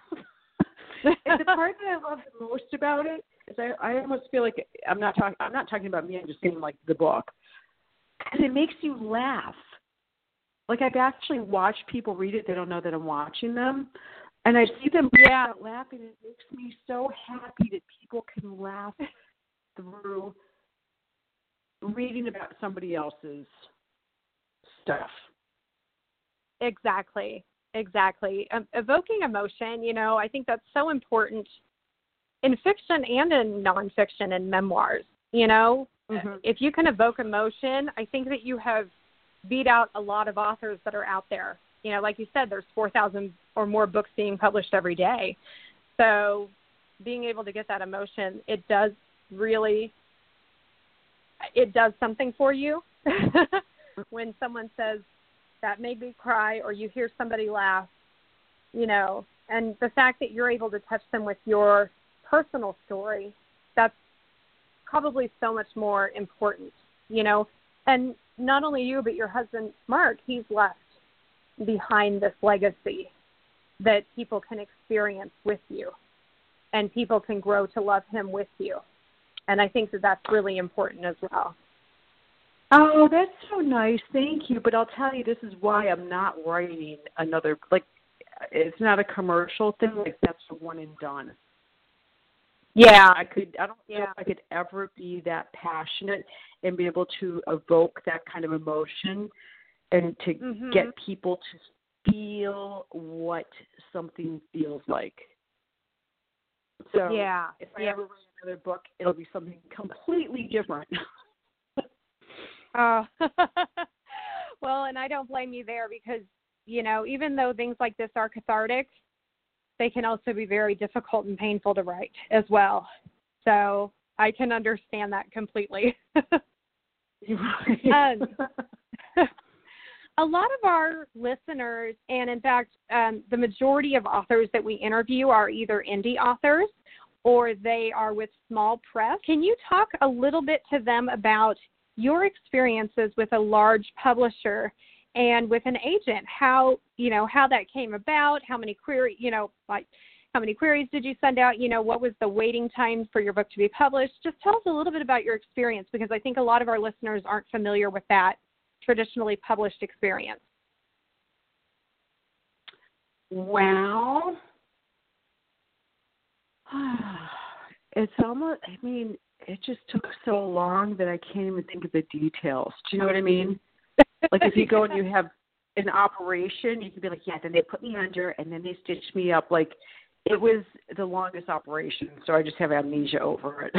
And the part that I love the most about it is I, I almost feel like I'm not talking. I'm not talking about me. I'm just saying like the book, because it makes you laugh. Like, I've actually watched people read it. They don't know that I'm watching them, and I see them yeah. laughing. It makes me so happy that people can laugh through reading about somebody else's stuff. Exactly. Exactly. Um, evoking emotion, you know, I think that's so important in fiction and in nonfiction and memoirs. You know, mm-hmm. if you can evoke emotion, I think that you have beat out a lot of authors that are out there. You know, like you said, there's four thousand or more books being published every day. So being able to get that emotion, it does really, it does something for you. when someone says that made me cry, or you hear somebody laugh, you know, and the fact that you're able to touch them with your personal story, that's probably so much more important, you know. And not only you, but your husband, Mark, he's left behind this legacy that people can experience with you, and people can grow to love him with you. And I think that that's really important as well. Oh, that's so nice. Thank you. But I'll tell you, this is why I'm not writing another, like, it's not a commercial thing. Like, that's a one and done. Yeah. I could, I don't yeah. know if I could ever be that passionate and be able to evoke that kind of emotion and to mm-hmm. get people to feel what something feels like. So yeah. if I yeah. ever write another book, it'll be something completely different. Oh, well, and I don't blame you there, because, you know, even though things like this are cathartic, they can also be very difficult and painful to write as well. So I can understand that completely. um, a lot of our listeners, and in fact, um, the majority of authors that we interview are either indie authors or they are with small press. Can you talk a little bit to them about your experiences with a large publisher and with an agent, how, you know, how that came about, how many query, you know, like how many queries did you send out? You know, what was the waiting time for your book to be published? Just tell us a little bit about your experience, because I think a lot of our listeners aren't familiar with that traditionally published experience. Well, it's almost, I mean, it just took so long that I can't even think of the details. Do you know what I mean? Like if you go and you have an operation, you can be like, yeah, then they put me under and then they stitched me up. Like it was the longest operation, so I just have amnesia over it.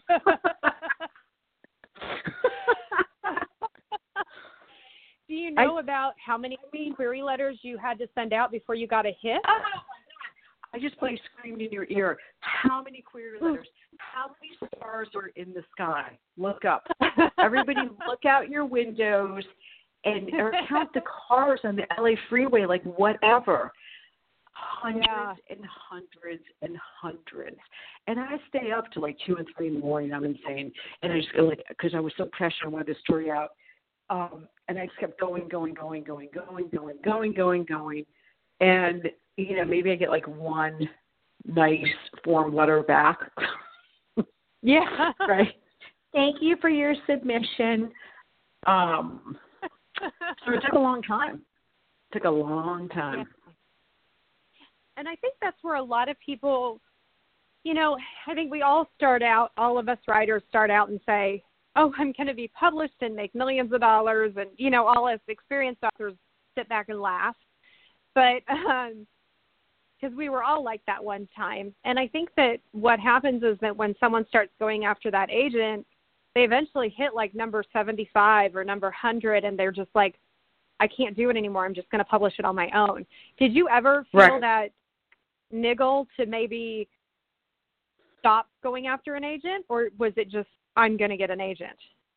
Do you know I, about how many query letters you had to send out before you got a hit? Oh, I just play screamed in your ear. How many query letters? How many stars are in the sky? Look up. Everybody look out your windows and or count the cars on the L A freeway, like whatever. Hundreds yeah. and hundreds and hundreds. And I stay up to like two and three in the morning. I'm insane. And I just feel like, because I was so passionate, I wanted the story out. Um, and I just kept going, going, going, going, going, going, going, going, going. And, you know, maybe I get like one nice form letter back. Yeah. Right. Thank you for your submission. Um, so it took a long time. It took a long time. Yeah. And I think that's where a lot of people, you know, I think we all start out, all of us writers start out and say, oh, I'm going to be published and make millions of dollars. And, you know, all us experienced authors sit back and laugh. But um, because we were all like that one time. And I think that what happens is that when someone starts going after that agent, they eventually hit like number seventy-five or number one hundred, and they're just like, I can't do it anymore. I'm just going to publish it on my own. Did you ever feel right. that niggle to maybe stop going after an agent, or was it just, I'm going to get an agent?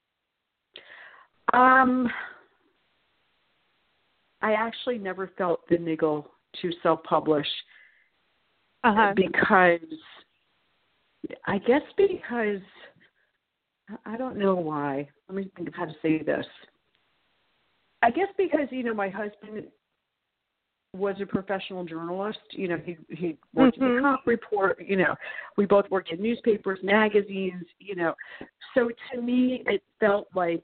Um, I actually never felt the niggle to self-publish uh-huh. because, I guess because, I don't know why. Let me think of how to say this. I guess because, you know, my husband was a professional journalist. You know, he he worked mm-hmm. in the Cop Report. You know, we both worked in newspapers, magazines, you know. So to me, it felt like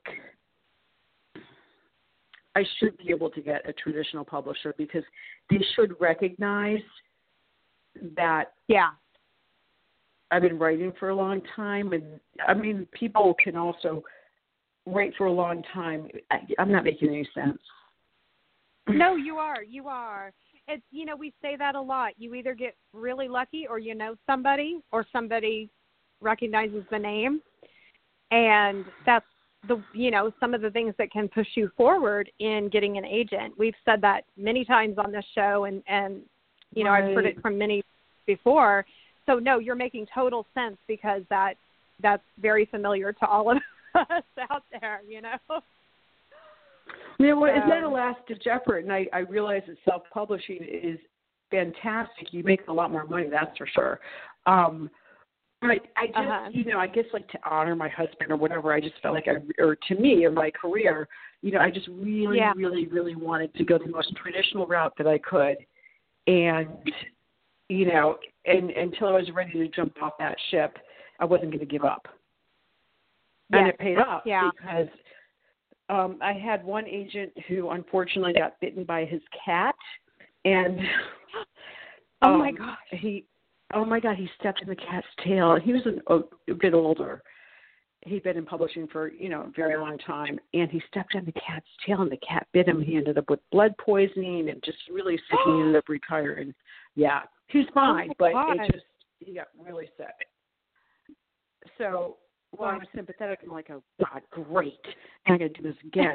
I should be able to get a traditional publisher because they should recognize that yeah. I've been writing for a long time. And, I mean, people can also write for a long time. I, I'm not making any sense. No, you are. You are. It's, you know, we say that a lot. You either get really lucky or you know somebody or somebody recognizes the name. And that's the, you know, some of the things that can push you forward in getting an agent. We've said that many times on this show and, and you know, right. I've heard it from many before. So, no, you're making total sense because that that's very familiar to all of us out there, you know. You know, well, it's that a Um, last-ditch effort, and I, I realize that self-publishing is fantastic. You make a lot more money, that's for sure. Um, but I just, Uh-huh. you know, I guess like to honor my husband or whatever, I just felt like, I, or to me in my career, you know, I just really, Yeah. really, really wanted to go the most traditional route that I could. And, you know, and until I was ready to jump off that ship, I wasn't going to give up. And Yes. it paid off Yeah. because um, I had one agent who unfortunately got bitten by his cat, and Oh, my um, gosh. he, oh my God, he stepped in the cat's tail. He was an, a, a bit older. He'd been in publishing for, you know, a very long time, and he stepped on the cat's tail, and the cat bit him. He ended up with blood poisoning and just really sick. He ended up retiring. Yeah, he's fine, Oh, but my it just, he got really sick. So, well, I was sympathetic. I'm like, oh, God, great. I'm going to do this again.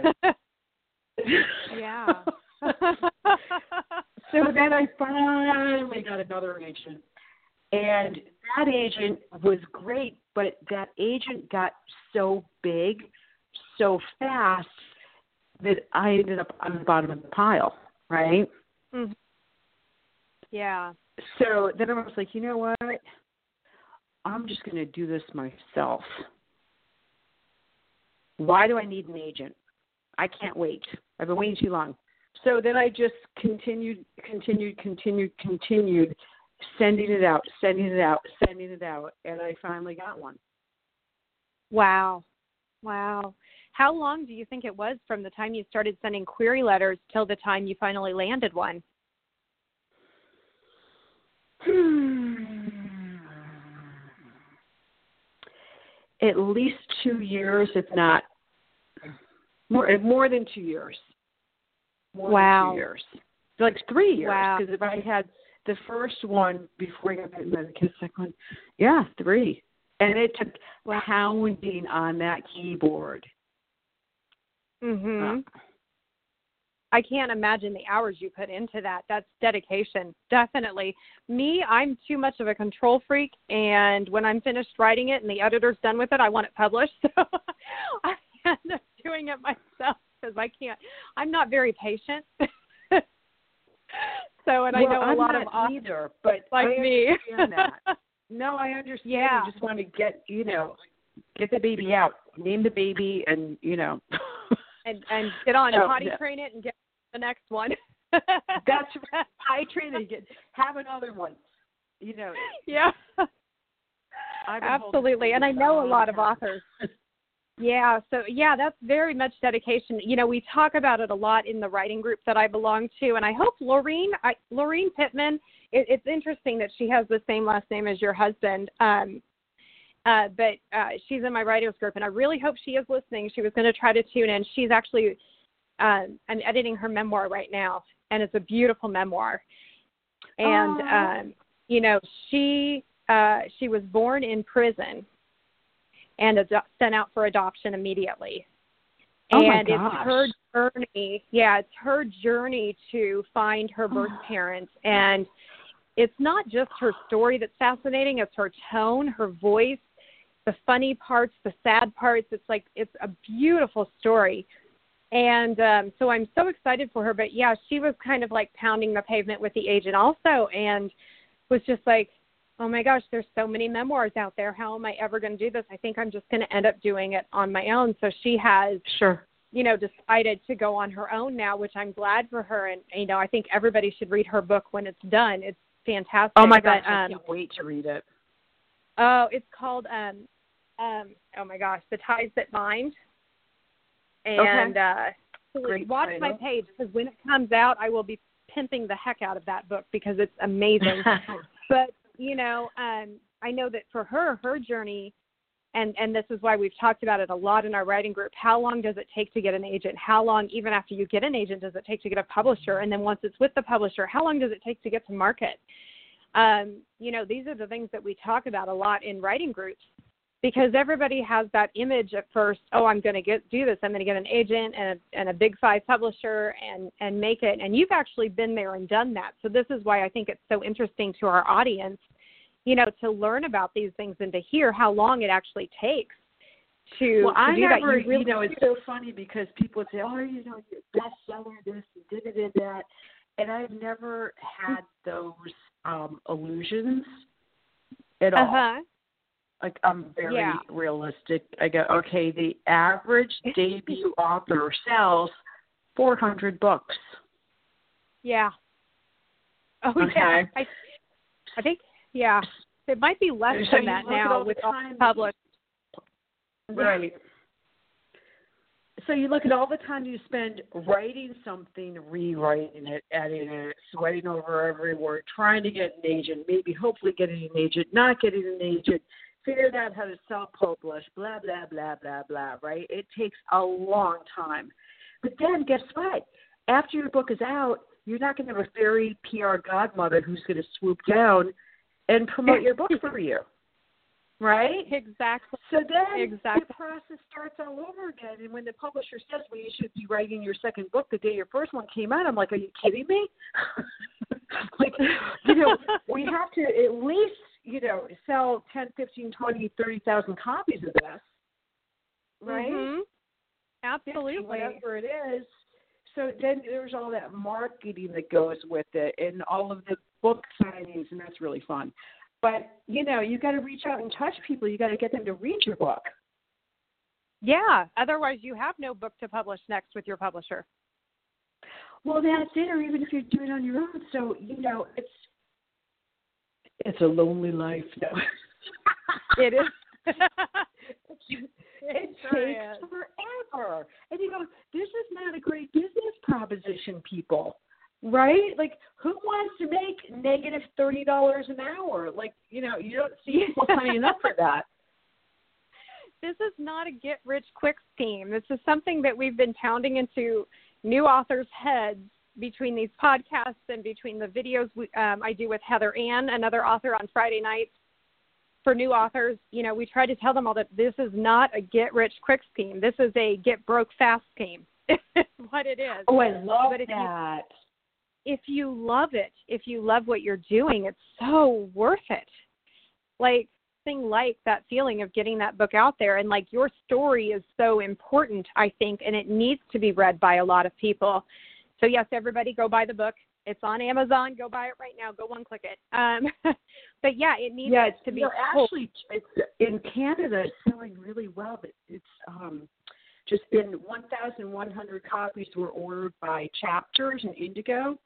Yeah. So then I finally got another agent. And that agent was great, but that agent got so big, so fast, that I ended up on the bottom of the pile, right? Mhm. Yeah. So then I was like, you know what? I'm just going to do this myself. Why do I need an agent? I can't wait. I've been waiting too long. So then I just continued, continued, continued, continued, sending it out, sending it out, sending it out, and I finally got one. Wow. Wow. How long do you think it was from the time you started sending query letters till the time you finally landed one? At least two years, if not more, more than two years. More Wow. than two years. Like three years. Wow. Because if I had the first one before I got bitten by the kid, second one, yeah, three. And it took Wow. pounding on that keyboard. Mhm. Uh, I can't imagine the hours you put into that. That's dedication, definitely. Me, I'm too much of a control freak, and when I'm finished writing it and the editor's done with it, I want it published. So I end up doing it myself because I can't. I'm not very patient. So, and well, I know a I'm lot not of authors either, but like I me. understand that. No, I understand. Yeah. You just want to get, you know, get the baby out, name the baby, and, you know. and and get on Oh, potty yeah. train it and get the next one. That's right. I train it. Get have another one. You know. Yeah. I've been holding Absolutely, and I this know a all lot the of time. authors. Yeah, so yeah, that's very much dedication. You know, we talk about it a lot in the writing group that I belong to, and I hope Laureen, I, Laureen Pittman. It, it's interesting that she has the same last name as your husband. Um, uh, but uh, she's in my writers group, and I really hope she is listening. She was going to try to tune in. She's actually, um, I'm editing her memoir right now, and it's a beautiful memoir. And Aww. um, you know, she uh, she was born in prison and ad- sent out for adoption immediately. Oh my And it's gosh. her journey. Yeah, it's her journey to find her birth parents. And it's not just her story that's fascinating. It's her tone, her voice, the funny parts, the sad parts. It's like, it's a beautiful story. And um, so I'm so excited for her. But yeah, she was kind of like pounding the pavement with the agent also, and was just like, oh my gosh, there's so many memoirs out there. How am I ever going to do this? I think I'm just going to end up doing it on my own. So she has, Sure. you know, decided to go on her own now, which I'm glad for her. And, you know, I think everybody should read her book when it's done. It's fantastic. Oh my but, gosh, I um, can't wait to read it. Oh, it's called, um, um, oh my gosh, The Ties That Bind. And Okay. uh, Great watch title. my page, because when it comes out, I will be pimping the heck out of that book because it's amazing. But, you know, um, I know that for her, her journey, and, and this is why we've talked about it a lot in our writing group, how long does it take to get an agent? How long, even after you get an agent, does it take to get a publisher? And then once it's with the publisher, how long does it take to get to market? Um, you know, these are the things that we talk about a lot in writing groups, because everybody has that image at first, oh, I'm going to get do this. I'm going to get an agent and a, and a big five publisher and, and make it. And you've actually been there and done that. So this is why I think it's so interesting to our audience, you know, to learn about these things and to hear how long it actually takes. to, well, to I do never, that. You, really you know, it's so funny because people would say, oh, you know, you're bestseller, this, and did it, that. And I've never had those um, illusions at all. Uh-huh. Like, I'm very Yeah. realistic. I go, okay, the average debut author sells four hundred books. Yeah. Oh, Okay. yeah. I, I think, yeah. It might be less So than you that look at now all the with all time- published. Right. So you look at all the time you spend writing something, rewriting it, editing it, sweating over every word, trying to get an agent, maybe hopefully getting an agent, not getting an agent, figuring out how to self-publish, blah, blah, blah, blah, blah, right? It takes a long time. But then guess what? After your book is out, you're not going to have a fairy P R godmother who's going to swoop down and promote your book for you. Right? Exactly. So then exactly. the process starts all over again. And when the publisher says, well, you should be writing your second book the day your first one came out, I'm like, are you kidding me? Like, you know, we have to at least, you know, sell ten, fifteen, twenty, thirty thousand copies of this. Right? Mm-hmm. Absolutely. Whatever it is. So then there's all that marketing that goes with it and all of the book signings, and that's really fun. But, you know, you got to reach out and touch people. You got to get them to read your book. Yeah. Otherwise, you have no book to publish next with your publisher. Well, that's it, or even if you're doing it on your own. So, you know, it's it's a lonely life. No. It is. it it takes sure is. forever. And you go, this is not a great business proposition, people. Right? Like, who wants to make negative thirty dollars an hour? Like, you know, you don't see people signing up for that. This is not a get-rich-quick scheme. This is something that we've been pounding into new authors' heads between these podcasts and between the videos we, um, I do with Heather Ann, another author, on Friday nights for new authors. You know, we try to tell them all that this is not a get-rich-quick scheme. This is a get-broke-fast scheme. What it is. Oh, I love but if that. You, if you love it, if you love what you're doing, it's so worth it. Like, thing like that feeling of getting that book out there, and like your story is so important, I think, and it needs to be read by a lot of people. So yes, everybody go buy the book. It's on Amazon. Go buy it right now. Go one click it. Um, but yeah, it needs yeah, to be. You know, actually, it's, in Canada, it's selling really well. But it's um, just been one thousand one hundred copies were ordered by Chapters and Indigo.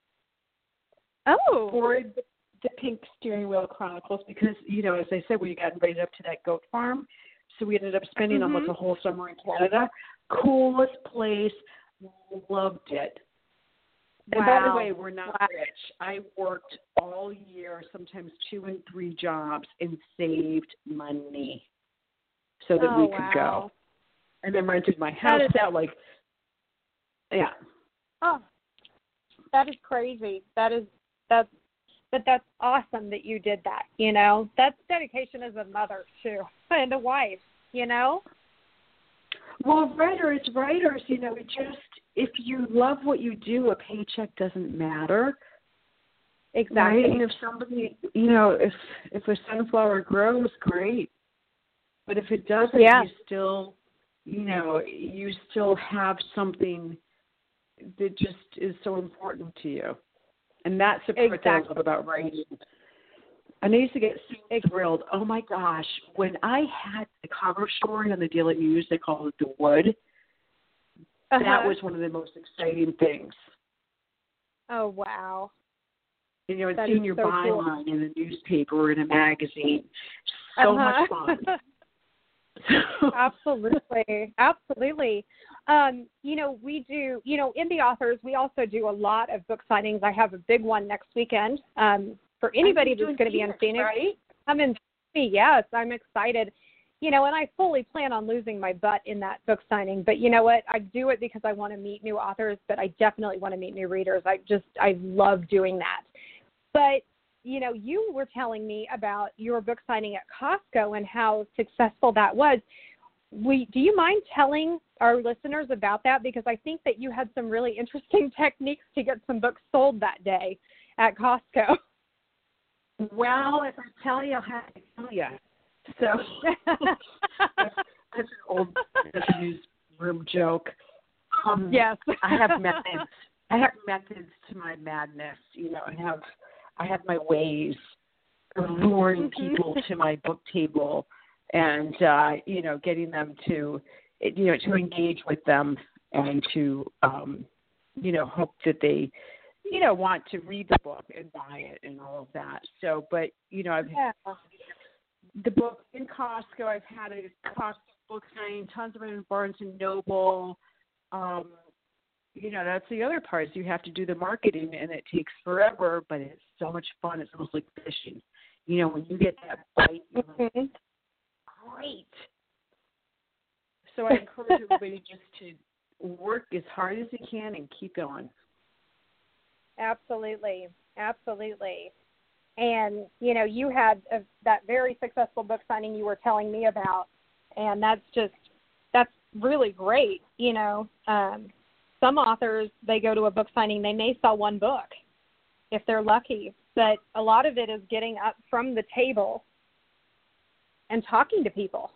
Oh. For the, the Pink Steering Wheel Chronicles, because, you know, as I said, we got invited up to that goat farm. So we ended up spending Mm-hmm. almost a whole summer in Canada. Coolest place. Loved it. And by the Wow. way, we're not Wow. rich. I worked all year, sometimes two and three jobs, and saved money so that Oh, we could wow. go. And then rented my house is- out. Like, yeah. Oh, that is crazy. That is that's but that's awesome that you did that. You know, that's dedication as a mother too, and a wife. You know. Well, writers, writers, you know, it just, if you love what you do, a paycheck doesn't matter. Exactly. Right? And if somebody, you know, if if a sunflower grows, great. But if it doesn't, Yeah. you still, you know, you still have something that just is so important to you. And that's the part that I Exactly. love about writing. And I used to get so thrilled. Oh, my gosh. When I had the cover story on the Daily News, they called it The Wood, Uh-huh. that was one of the most exciting things. Oh, wow. You know, and That seeing is your so cool. byline in a newspaper or in a magazine, so Uh-huh. much fun. Absolutely. Absolutely. Um, you know, we do, you know, Indie Authors, we also do a lot of book signings. I have a big one next weekend. Um, for anybody that's going to be in Phoenix, right? I'm in Phoenix. Yes, I'm excited. You know, and I fully plan on losing my butt in that book signing. But you know what? I do it because I want to meet new authors, but I definitely want to meet new readers. I just, I love doing that. But, you know, you were telling me about your book signing at Costco and how successful that was. We, do you mind telling our listeners about that? Because I think that you had some really interesting techniques to get some books sold that day at Costco. Well, if I tell you, I'll have to tell you. So that's an old that's a newsroom joke. Um, yes. I have methods. I have methods to my madness. You know, I have I have my ways of luring people to my book table, and uh, you know, getting them to you know to engage with them and to um, you know hope that they you know want to read the book and buy it and all of that. So, but you know, I've yeah. the book in Costco. I've had it at Costco book signing, tons of it in Barnes and Noble. Um, you know, that's the other part is you have to do the marketing, and it takes forever, but it's so much fun. It's almost like fishing. You know, when you get that bite, you're like, Mm-hmm. great. So I encourage everybody just to work as hard as you can and keep going. Absolutely. Absolutely. And, you know, you had a, that very successful book signing you were telling me about, and that's just, that's really great. You know, um, some authors, they go to a book signing, they may sell one book if they're lucky, but a lot of it is getting up from the table and talking to people.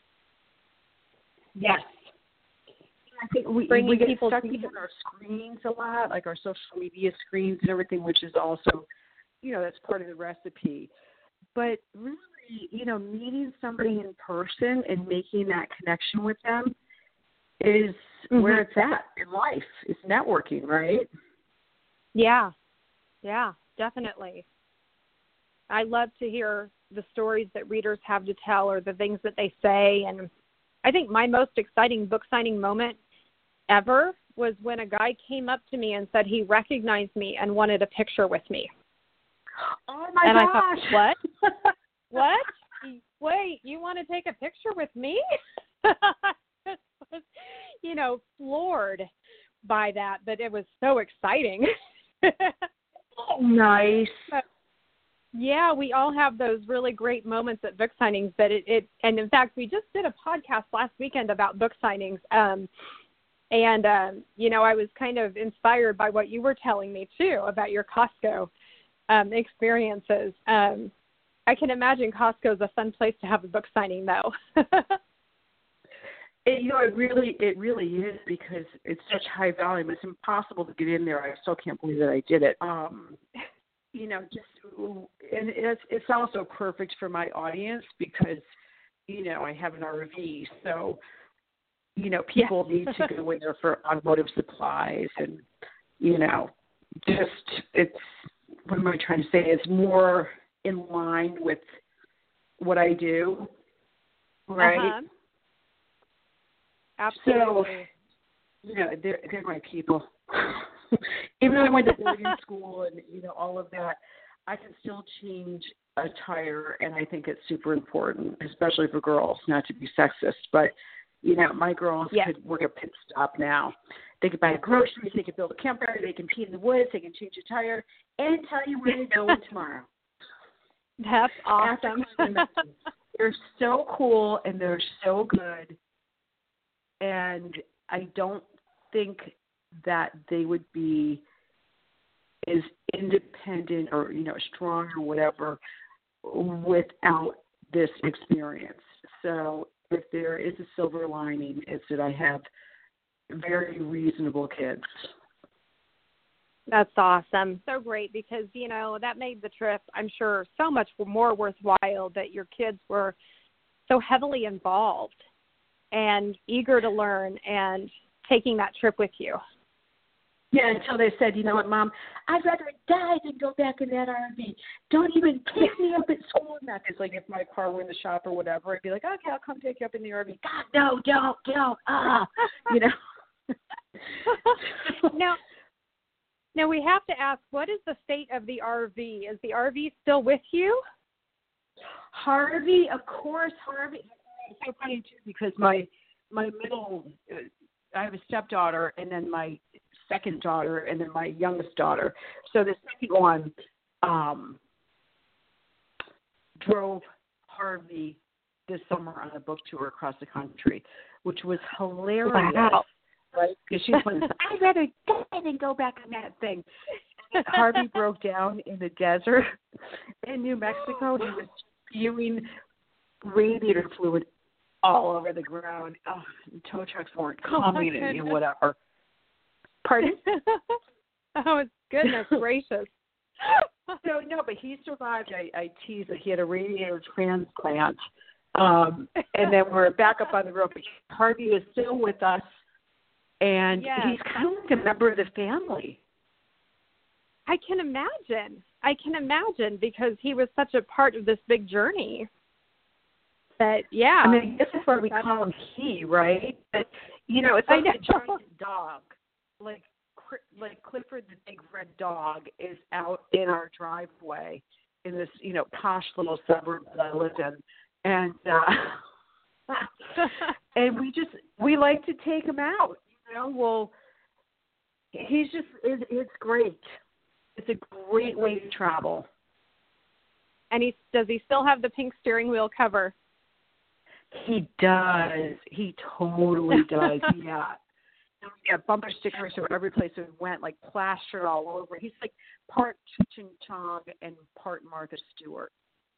Yes. I think we, Bringing we get people stuck to in our screens a lot, like our social media screens and everything, which is also, you know, that's part of the recipe. But really, you know, meeting somebody in person and making that connection with them is mm-hmm. where it's at in life. It's networking, right? Yeah. Yeah, definitely. I love to hear the stories that readers have to tell or the things that they say. And I think my most exciting book signing moment ever was when a guy came up to me and said he recognized me and wanted a picture with me. Oh, my and gosh. I thought, what? What? Wait, you want to take a picture with me? I was, you know, floored by that, but it was so exciting. Nice. But, yeah, we all have those really great moments at book signings. But it, it, and in fact, we just did a podcast last weekend about book signings. Um, and, um, you know, I was kind of inspired by what you were telling me, too, about your Costco um, experiences. Um, I can imagine Costco is a fun place to have a book signing, though. It, you know, it really, it really is because it's such high volume. It's impossible to get in there. I still can't believe that I did it. Um, you know, just, and it's it's also perfect for my audience because, you know, I have an R V, so, you know, people yeah. need to go in there for automotive supplies and, you know, just it's what am I trying to say? It's more in line with what I do, right? Uh-huh. Absolutely. So, you know, they're, they're my people. Even though I went to boarding school and, you know, all of that, I can still change attire, and I think it's super important, especially for girls, not to be sexist. But, you know, my girls yeah. could work a pit stop now. They could buy groceries, they could build a campfire, they can pee in the woods, they can change a tire, and tell you where they're going tomorrow. That's awesome. They're so cool, and they're so good. And I don't think that they would be as independent or, you know, strong or whatever without this experience. So if there is a silver lining, it's that I have very reasonable kids. That's awesome. So great because, you know, that made the trip, I'm sure, so much more worthwhile that your kids were so heavily involved and eager to learn and taking that trip with you. Yeah, until they said, you know what, Mom, I'd rather die than go back in that R V. Don't even pick me up at school. And that is like if my car were in the shop or whatever, I'd be like, okay, I'll come pick you up in the R V. God, no, don't, don't, ah, you know. now, now we have to ask, what is the state of the R V? Is the R V still with you? Harvey, of course, Harvey. It's so funny too because my my middle, uh, I have a stepdaughter and then my second daughter and then my youngest daughter. So the second one um, drove Harvey this summer on a book tour across the country, which was hilarious. Wow. Right? Because she's like, I'd rather die than go back on that thing. And Harvey broke down in the desert in New Mexico. He was spewing radiator fluid all over the ground. Oh, tow trucks weren't Oh, my coming and goodness. whatever. Pardon? Oh, goodness gracious. So, no, but he survived. I, I teased that he had a radiator transplant. Um, and then we're back up on the road. But Harvey is still with us, and Yes. he's kind of like a member of the family. I can imagine. I can imagine because he was such a part of this big journey. But, yeah. I mean, I guess that's why we That's- call him he, right? But, you know, it's I like know. a giant dog. Like, like Clifford the big red dog is out in our driveway in this, you know, posh little suburb that I live in. And uh, and we just, we like to take him out, you know. Well, he's just, it, it's great. It's a great way to travel. And he does he still have the pink steering wheel cover? He does. He totally does. Yeah. And we got bumper stickers for every place we went, like plastered all over. He's like part Cheech and Chong and part Martha Stewart.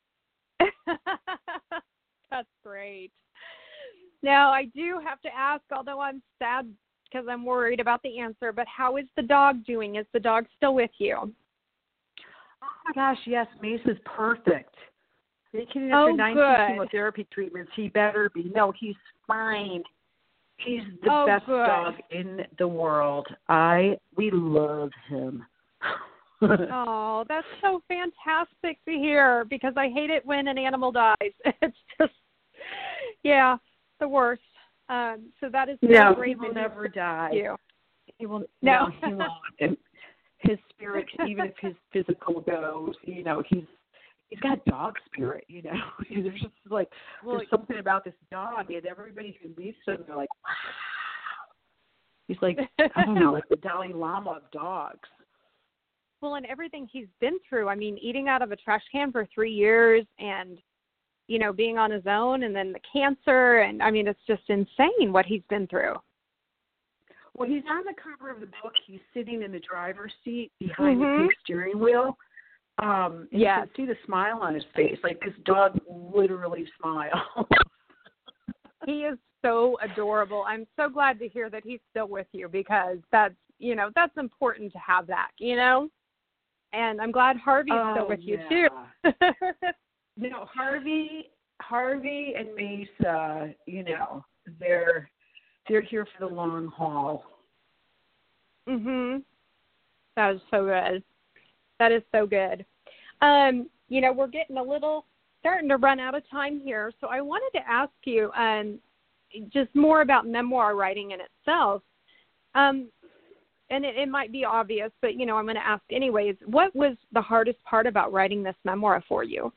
That's great. Now, I do have to ask, although I'm sad because I'm worried about the answer, but how is the dog doing? Is the dog still with you? Oh, my gosh, yes. Mace is perfect. Taking Oh, after nineteen good. chemotherapy treatments, he better be. No, he's fine. He's the Oh, best good. dog in the world. I we love him. Oh, that's so fantastic to hear because I hate it when an animal dies. It's just, yeah, the worst. Um, so that is so no, great. he will that never die. You. He will. No, no he won't. And his spirit, even if his physical goes, you know, he's he's got dog spirit. You know, there's just like well, there's something about this dog, and everybody who meets him, they're like, wow. He's like, I don't know, like the Dalai Lama of dogs. Well, and everything he's been through. I mean, eating out of a trash can for three years and, you know, being on his own and then the cancer. And, I mean, it's just insane what he's been through. Well, he's on the cover of the book. He's sitting in the driver's seat behind Mhm. the pink steering wheel. Um, and Yes. You can see the smile on his face. Like, this dog literally smiles. He is so adorable. I'm so glad to hear that he's still with you because that's, you know, that's important to have that, you know? And I'm glad Harvey's oh, still with yeah. you, too. No, Harvey, Harvey and Mace, uh, you know, they're they're here for the long haul. Mhm. That is so good. That is so good. Um, you know, we're getting a little starting to run out of time here, so I wanted to ask you um, just more about memoir writing in itself. Um, and it, it might be obvious, but, you know, I'm going to ask anyways. What was the hardest part about writing this memoir for you?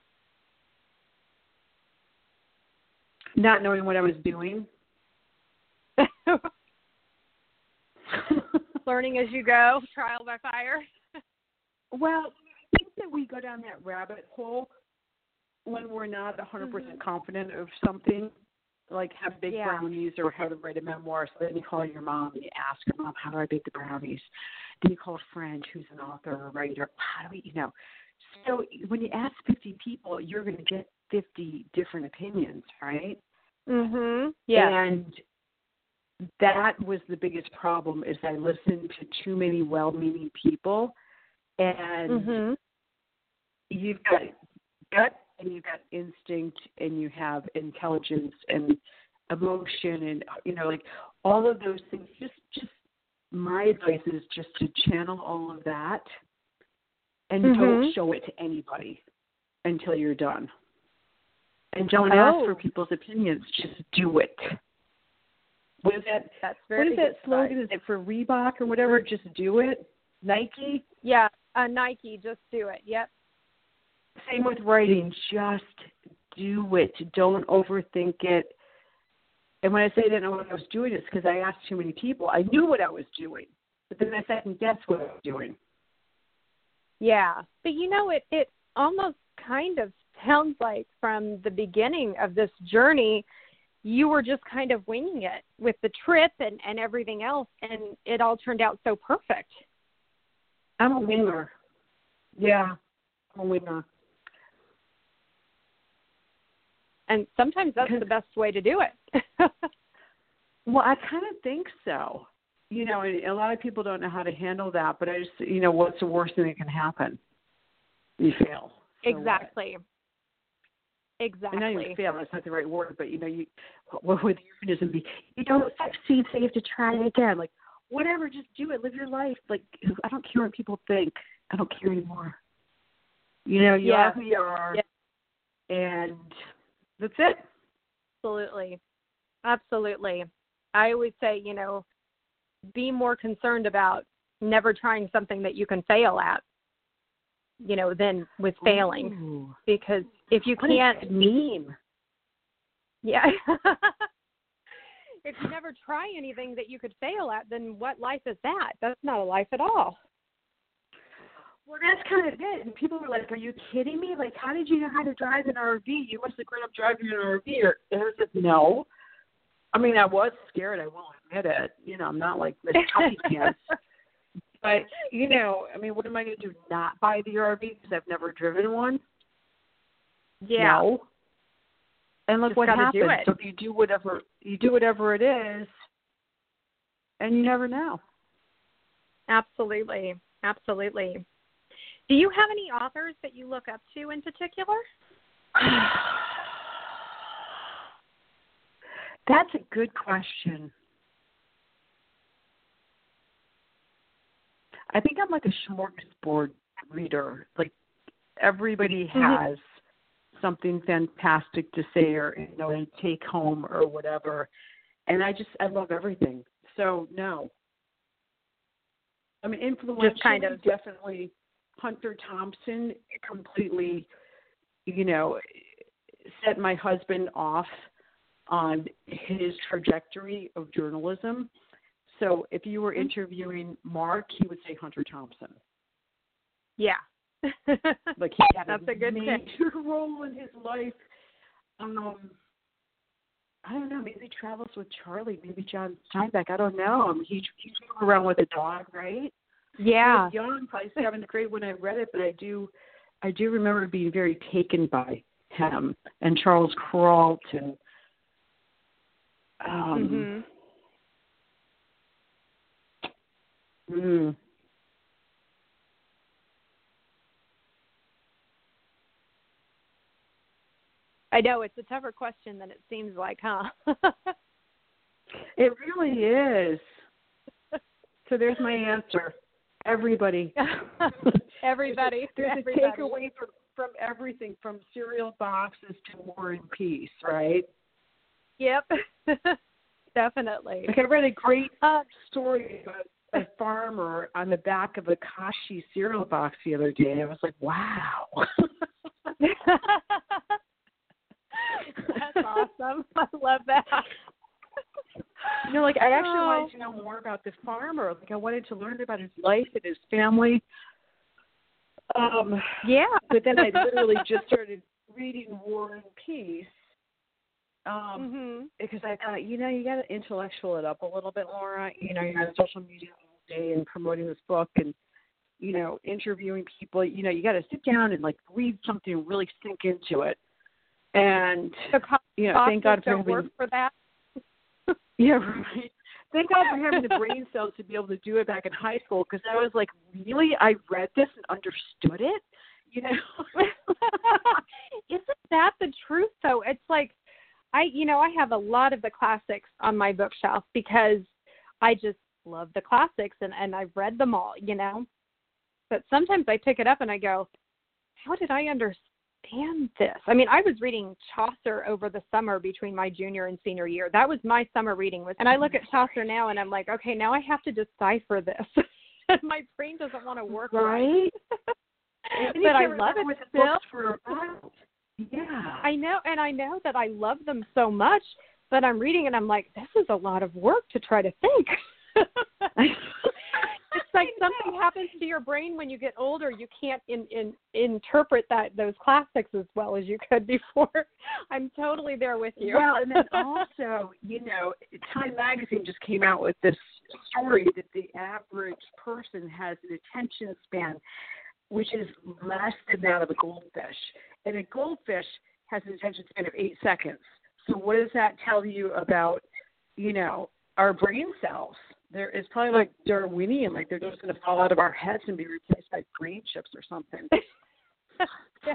Not knowing what I was doing. Learning as you go, trial by fire. Well, I think that we go down that rabbit hole when we're not one hundred percent Mm-hmm. confident of something, like have big Yeah. brownies or how to write a memoir. So then you call your mom and you ask her, Mom, how do I bake the brownies? Then you call a friend who's an author or writer. How do we, you know? So when you ask fifty people, you're going to get fifty different opinions, right? Mhm. Yeah. And that was the biggest problem is I listened to too many well-meaning people, and Mhm. you've got gut and you've got instinct and you have intelligence and emotion and, you know, like all of those things. Just, just my advice is just to channel all of that and Mhm. don't show it to anybody until you're done. And don't ask Oh. for people's opinions. Just do it. What is that? That's What very is that good slogan? advice. Is it for Reebok or whatever? Just do it. Nike. Yeah, uh, Nike, just do it. Yep. Same with writing. Just do it. Don't overthink it. And when I say I didn't know what I was doing, it's because I asked too many people. I knew what I was doing, but then I second guessed what I was doing. Yeah, but you know, it it almost kind of sounds like from the beginning of this journey, you were just kind of winging it with the trip and, and everything else, and it all turned out so perfect. I'm a winger. Yeah, I'm a winger. And sometimes that's the best way to do it. Well, I kind of think so. You know, and a lot of people don't know how to handle that, but I just, you know, what's the worst thing that can happen? You fail. So exactly. What? Exactly. And not even fail, that's not the right word, but, you know, you what would the euphemism be? You don't succeed, so you have to try it again. Like, whatever, just do it. Live your life. Like, I don't care what people think. I don't care anymore. You know, you yeah. are who you are, yeah. and that's it. Absolutely. Absolutely. I always say, you know, be more concerned about never trying something that you can fail at, you know, than with failing. Ooh. Because if you What can't a meme. Yeah. If you never try anything that you could fail at, then what life is that? That's not a life at all. Well, that's kind of it. And people were like, are you kidding me? Like, how did you know how to drive an R V? You must have grown up driving an R V. Or, and I was like, no. I mean, I was scared. I won't admit it. You know, I'm not like Miss Puppy Pants. But, you know, I mean, what am I going to do? Not buy the R V because I've never driven one? Yeah. No. And look Just what happens. Do it. So you do whatever you do whatever it is, and you never know. Absolutely. Absolutely. Do you have any authors that you look up to in particular? That's a good question. I think I'm like a smorgasbord reader. Like everybody has mm-hmm. something fantastic to say or, you know, and take home or whatever. And I just, I love everything. So no. I mean, influentially, just kind of definitely Hunter Thompson completely, you know, set my husband off on his trajectory of journalism. So if you were interviewing Mark, he would say Hunter Thompson. Yeah. Like he had That's a, a good major thing. role in his life. Um, I don't know. Maybe he travels with Charlie. Maybe John Steinbeck. I don't know. I mean, he he's around with a dog, right? Yeah. He was young, probably seventh grade when I read it, but I do, I do remember being very taken by him and Charles Carlton. Um, mm-hmm. mm. I know it's a tougher question than it seems like, huh? It really is. So there's my answer. Everybody. Everybody. There's Everybody. a takeaway from, from everything, from cereal boxes to War and Peace, right? Yep. Definitely. Like I read a great uh, story about a farmer on the back of a Kashi cereal box the other day. I was like, wow. That's awesome. I love that. You know, like I actually oh. wanted to know more about the farmer. Like I wanted to learn about his life and his family. Um, yeah. But then I literally just started reading War and Peace. Um, mm-hmm. Because I thought, you know, you got to intellectual it up a little bit, Laura. You know, you're on social media all day and promoting this book and, you know, interviewing people. You know, you got to sit down and like read something and really sink into it. And the you know, thank God for don't having work for that. Yeah, right. Thank God for having the brain cells to be able to do it back in high school. Because I was like, really, I read this and understood it. You know, isn't that the truth? Though it's like, I, you know, I have a lot of the classics on my bookshelf because I just love the classics and and I've read them all. You know, but sometimes I pick it up and I go, how did I understand this? I mean, I was reading Chaucer over the summer between my junior and senior year. That was my summer reading. And I look at Chaucer now and I'm like, okay, now I have to decipher this. My brain doesn't want to work right. right. But I love it still. For yeah. I know, and I know that I love them so much, but I'm reading and I'm like, this is a lot of work to try to think. It's like something happens to your brain when you get older. You can't in, in, interpret that those classics as well as you could before. I'm totally there with you. Well, and then also, you know, Time Magazine just came out with this story that the average person has an attention span which is less than that of a goldfish. And a goldfish has an attention span of eight seconds. So what does that tell you about, you know, our brain cells? There is probably like Darwinian, like they're just going to fall out of our heads and be replaced by brain chips or something. Yeah.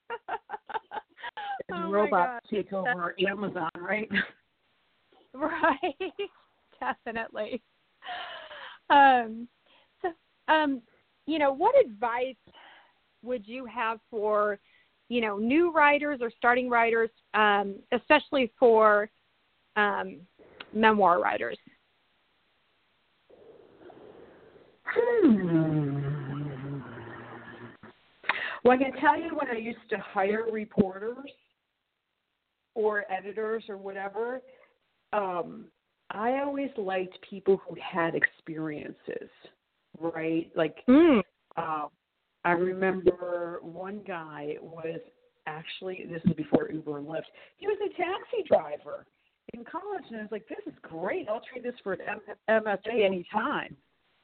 As Oh robots take over That's... Amazon, right? Right. Definitely. Um, so, um, you know, what advice would you have for, you know, new writers or starting writers, um, especially for um, memoir writers? Hmm. Well, I can tell you when I used to hire reporters or editors or whatever, um, I always liked people who had experiences, right? Like, mm. uh, I remember one guy was actually, this was before Uber and Lyft, he was a taxi driver in college, and I was like, this is great. I'll trade this for an M S A anytime.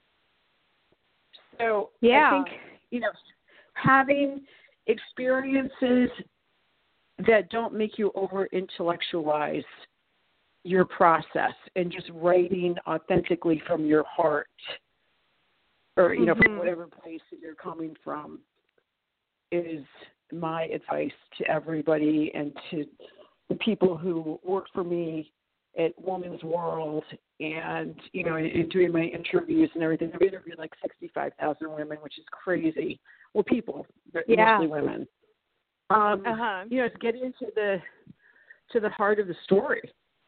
So yeah. I think, you know, having experiences that don't make you over-intellectualize your process and just writing authentically from your heart or, you know, mm-hmm. from whatever place that you're coming from is my advice to everybody and to the people who work for me at Woman's World and, you know, in doing my interviews and everything. I've interviewed like sixty-five thousand women, which is crazy. Well, people, but yeah. mostly women. Um, uh-huh. You know, it's getting into the, to the heart of the story.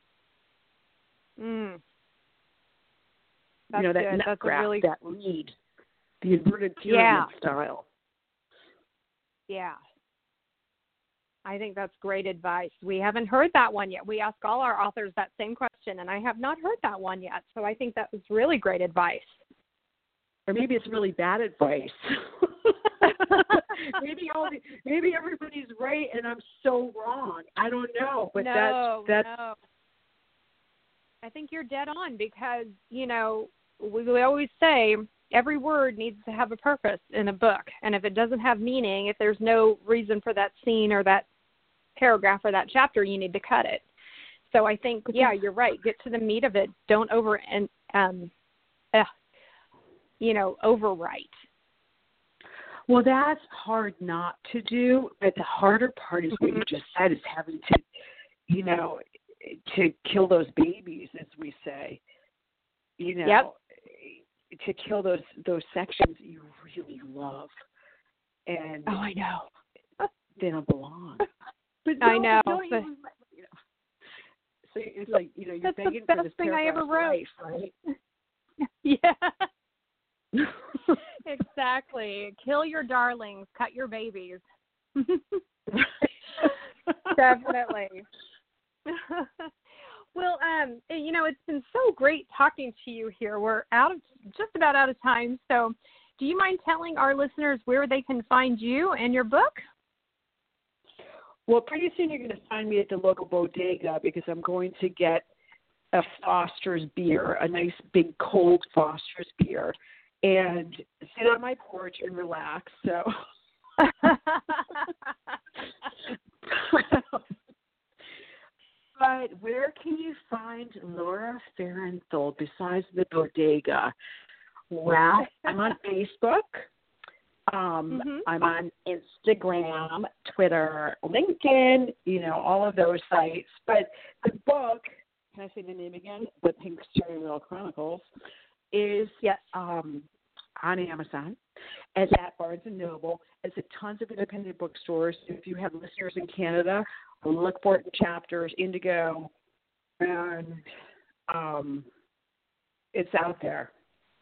Mm. That's you know, that good. nut That's graph, a really... that read, the inverted pyramid yeah. style. Yeah. I think that's great advice. We haven't heard that one yet. We ask all our authors that same question, and I have not heard that one yet. So I think that was really great advice. Or maybe it's really bad advice. maybe all the, maybe everybody's right and I'm so wrong. I don't know, but no, that's that's. No. I think you're dead on because, you know, we, we always say every word needs to have a purpose in a book. And if it doesn't have meaning, if there's no reason for that scene or that paragraph or that chapter, you need to cut it. So I think, yeah, you're right. Get to the meat of it. Don't over and, um, uh, you know, overwrite. Well, that's hard not to do, but the harder part is what you just said, is having to, you know, to kill those babies, as we say, you know, yep. to kill those those sections that you really love, and oh, I know they don't belong. But I know. Don't but, you, you know. So it's like, you know, you're that's begging the for best this thing I ever wrote. life, right? Yeah. Exactly. Kill your darlings. Cut your babies. Definitely. Well, um, you know, it's been so great talking to you here. We're out of just about out of time. So do you mind telling our listeners where they can find you and your book? Well, pretty soon you're going to find me at the local bodega because I'm going to get a Foster's beer, a nice big cold Foster's beer, and sit on my porch and relax. So. But where can you find Laura Farenthold besides the bodega? Well, I'm on Facebook. Um, mm-hmm. I'm on Instagram, Twitter, LinkedIn, you know, all of those sites. But the book, can I say the name again? The Pink Steering Wheel Chronicles, is yes. um, on Amazon. It's at Barnes and Noble. It's at tons of independent bookstores. If you have listeners in Canada, look for it in Chapters, Indigo, and um, it's out there.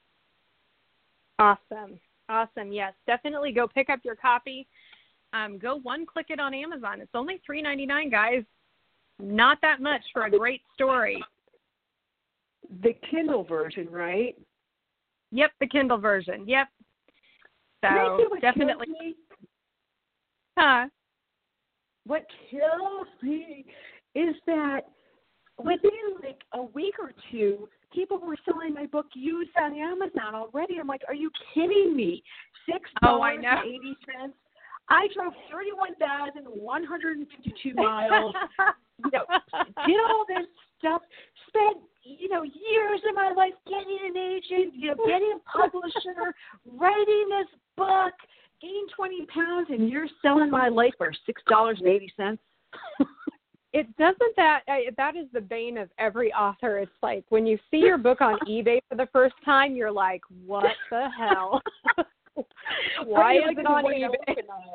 Awesome. Awesome. Yes, definitely go pick up your copy. Um, go one-click it on Amazon. It's only three dollars and ninety-nine cents, guys. Not that much for a great story. The Kindle version, right? Yep, the Kindle version. Yep. So what definitely. Kills me? Huh? What kills me is that within like a week or two, people were selling my book used on Amazon already. I'm like, are you kidding me? Six dollars oh, I know. and eighty cents. I drove thirty-one thousand one hundred fifty-two miles, you know, did all this stuff, spent, you know, years of my life getting an agent, you know, getting a publisher, writing this book, gained twenty pounds, and you're selling my life for six dollars and eighty cents. It doesn't that I, that is the bane of every author. It's like when you see your book on eBay for the first time, you're like, what the hell? Why is it on eBay?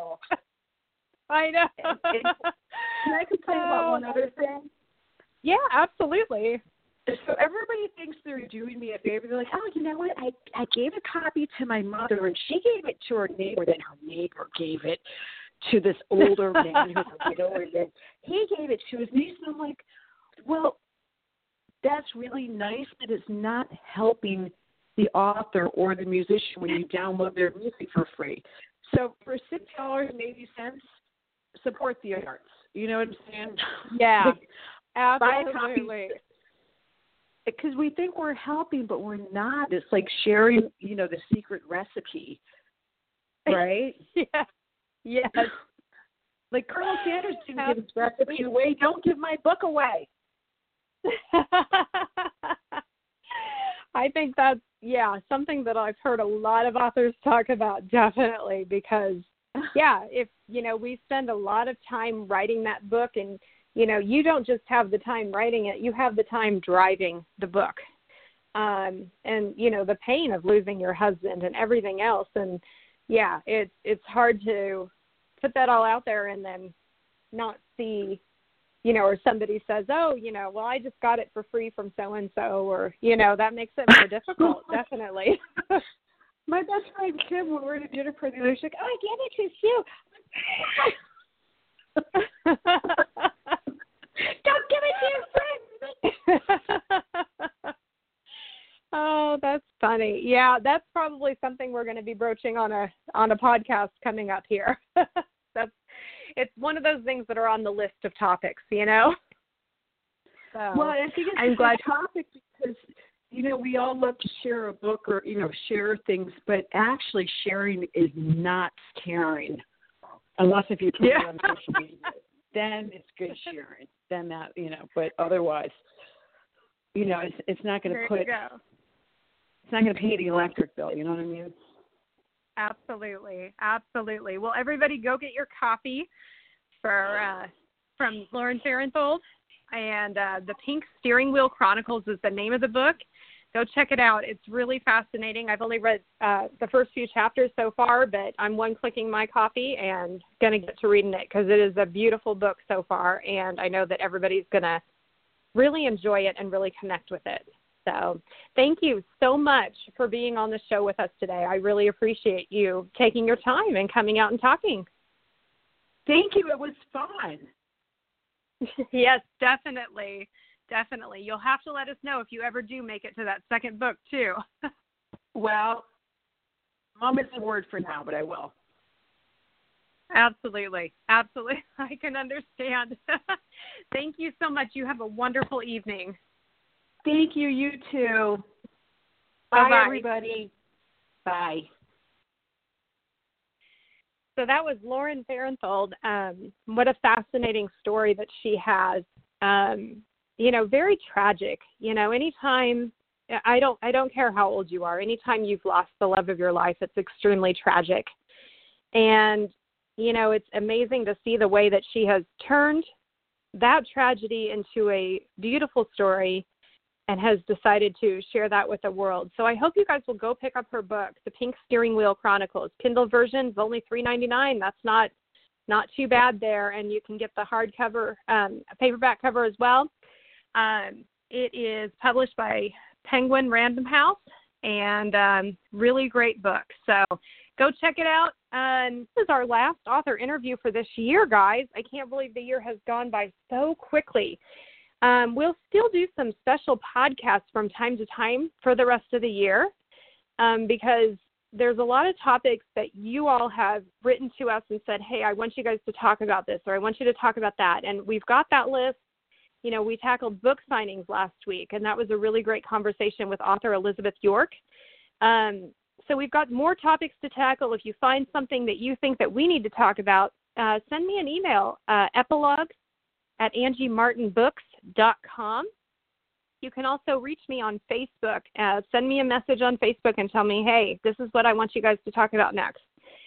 I know. And, and can I complain about one other thing? Yeah, absolutely. So everybody thinks they're doing me a favor. They're like, oh, you know what? I, I gave a copy to my mother, and she gave it to her neighbor. Then her neighbor gave it to this older man who's a widower. And then he gave it to his niece. And I'm like, well, that's really nice, but it's not helping the author or the musician when you download their music for free. So for six dollars and eighty cents, support the arts. You know what I'm saying? Yeah, like, absolutely. Because we think we're helping, but we're not. It's like sharing, you know, the secret recipe, right? Yeah. Yes. Like Colonel Sanders didn't give his recipe away. Don't give my book away. I think that's, yeah, something that I've heard a lot of authors talk about, definitely, because, yeah, if, you know, we spend a lot of time writing that book, and, you know, you don't just have the time writing it, you have the time driving the book. Um, and, you know, the pain of losing your husband and everything else. And, yeah, it's it's hard to put that all out there and then not see, you know, or somebody says, oh, you know, well, I just got it for free from so-and-so, or, you know, that makes it more difficult, definitely. My best friend, Kim, when we were at a dinner party, she's like, oh, I gave it to you. Don't give it to your friend. Oh, that's funny. Yeah, that's probably something we're going to be broaching on a on a podcast coming up here. That's it's one of those things that are on the list of topics, you know. So, well, I think it's I'm a glad good topic because, you know, we all love to share a book or, you know, share things, but actually sharing is not caring, unless if you put yeah. it on social media. Then it's good sharing. Then that, you know, but otherwise, you know, it's it's not going to put, go. it's not going to pay the electric bill. You know what I mean? Absolutely, absolutely. Well, everybody, go get your copy for uh, from Lauren Farenthold, and uh, The Pink Steering Wheel Chronicles is the name of the book. Go check it out. It's really fascinating. I've only read uh, the first few chapters so far, but I'm one-clicking my copy and going to get to reading it because it is a beautiful book so far, and I know that everybody's going to really enjoy it and really connect with it. So thank you so much for being on the show with us today. I really appreciate you taking your time and coming out and talking. Thank you. It was fun. Yes, definitely. Definitely. You'll have to let us know if you ever do make it to that second book, too. Well, Mom is the word for now, but I will. Absolutely. Absolutely. I can understand. Thank you so much. You have a wonderful evening. Thank you. You too. Bye, Bye-bye. everybody. Bye. So that was Lauren Farenthold. Um, what a fascinating story that she has. Um, you know, very tragic. You know, anytime I don't, I don't care how old you are. Anytime you've lost the love of your life, it's extremely tragic. And you know, it's amazing to see the way that she has turned that tragedy into a beautiful story and has decided to share that with the world. So I hope you guys will go pick up her book, The Pink Steering Wheel Chronicles. Kindle version is only three ninety-nine. That's not not too bad there, and you can get the hardcover, um, paperback cover as well. Um, it is published by Penguin Random House, and um, really great book. So go check it out. Um, this is our last author interview for this year, guys. I can't believe the year has gone by so quickly. Um, we'll still do some special podcasts from time to time for the rest of the year um, because there's a lot of topics that you all have written to us and said, hey, I want you guys to talk about this, or I want you to talk about that. And we've got that list. You know, we tackled book signings last week, and that was a really great conversation with author Elizabeth York. Um, so we've got more topics to tackle. If you find something that you think that we need to talk about, uh, send me an email, uh, epilogue at angie martin books dot com. You can also reach me on Facebook. Uh, send me a message on Facebook and tell me, hey, this is what I want you guys to talk about next.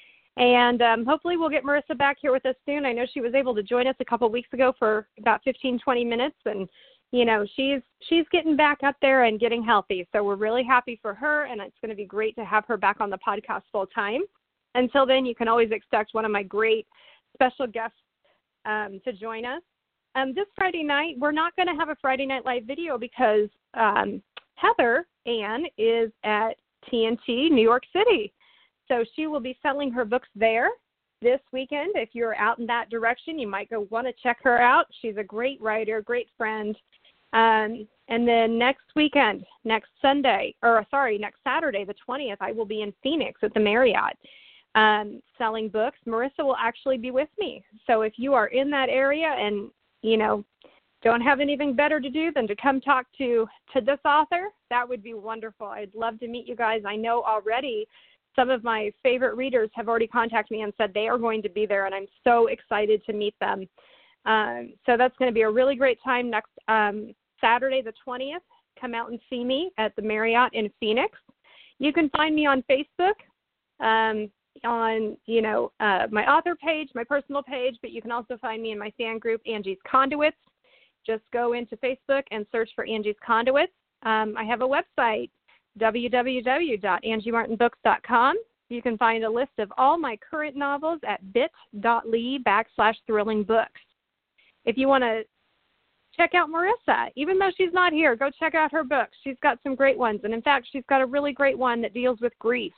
And um, hopefully we'll get Marissa back here with us soon. I know she was able to join us a couple weeks ago for about fifteen, twenty minutes. And, you know, she's she's getting back up there and getting healthy. So we're really happy for her, and it's going to be great to have her back on the podcast full time. Until then, you can always expect one of my great special guests um, to join us. Um, this Friday night, we're not going to have a Friday Night Live video because um, Heather Ann is at T N T New York City. So she will be selling her books there this weekend. If you're out in that direction, you might go want to check her out. She's a great writer, great friend. Um, and then next weekend, next Sunday, or sorry, next Saturday, the twentieth, I will be in Phoenix at the Marriott um, selling books. Marissa will actually be with me. So if you are in that area and, you know, don't have anything better to do than to come talk to, to this author, that would be wonderful. I'd love to meet you guys. I know already some of my favorite readers have already contacted me and said they are going to be there, and I'm so excited to meet them. Um, so that's going to be a really great time next um, Saturday the twentieth. Come out and see me at the Marriott in Phoenix. You can find me on Facebook, um, on, you know, uh, my author page, my personal page, but you can also find me in my fan group, Angie's Conduits. Just go into Facebook and search for Angie's Conduits. Um, I have a website, w w w dot angie martin books dot com. You can find a list of all my current novels at bit.ly backslash thrilling books. If you want to check out Marissa, even though she's not here, go check out her books. She's got some great ones. And in fact, she's got a really great one that deals with grief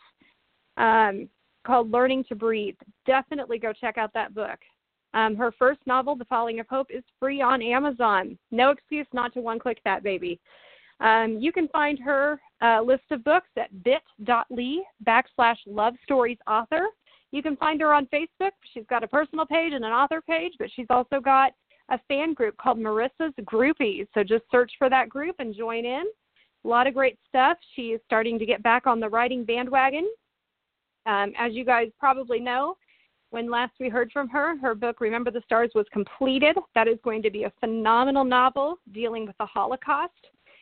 um, called Learning to Breathe. Definitely go check out that book. Um, her first novel, The Falling of Hope, is free on Amazon. No excuse not to one-click that baby. Um, you can find her uh, list of books at bit.ly backslash love stories author. You can find her on Facebook. She's got a personal page and an author page, but she's also got a fan group called Marissa's Groupies. So just search for that group and join in. A lot of great stuff. She is starting to get back on the writing bandwagon. Um, as you guys probably know, when last we heard from her, her book, Remember the Stars, was completed. That is going to be a phenomenal novel dealing with the Holocaust.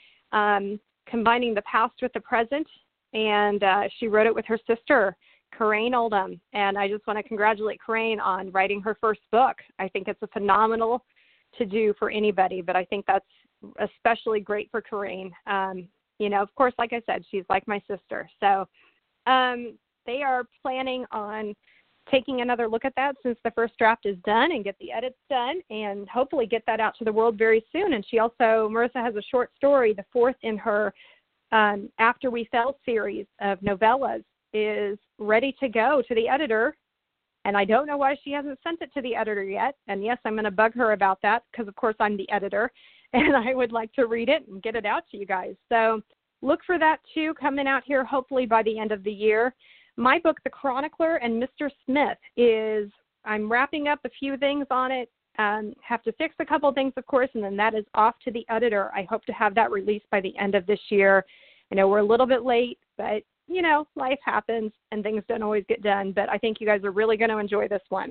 Um, combining the past with the present, and uh, she wrote it with her sister, Coraine Oldham, and I just want to congratulate Coraine on writing her first book. I think it's a phenomenal to do for anybody, but I think that's especially great for Coraine. Um, you know, of course, like I said, she's like my sister, so um, they are planning on taking another look at that since the first draft is done and get the edits done and hopefully get that out to the world very soon. And she also, Marissa has a short story, the fourth in her um, After We Fell series of novellas, is ready to go to the editor. And I don't know why she hasn't sent it to the editor yet. And yes, I'm going to bug her about that because, of course, I'm the editor and I would like to read it and get it out to you guys. So look for that too coming out here hopefully by the end of the year. My book, The Chronicler and Mister Smith, is, I'm wrapping up a few things on it, um, have to fix a couple things, of course, and then that is off to the editor. I hope to have that released by the end of this year. I know we're a little bit late, but, you know, life happens and things don't always get done, but I think you guys are really going to enjoy this one.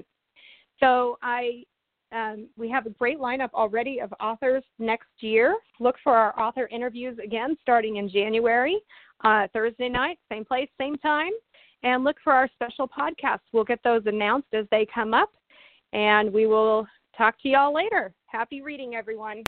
So I, um, we have a great lineup already of authors next year. Look for our author interviews again starting in January, uh, Thursday night, same place, same time. And look for our special podcasts. We'll get those announced as they come up, and we will talk to you all later. Happy reading, everyone.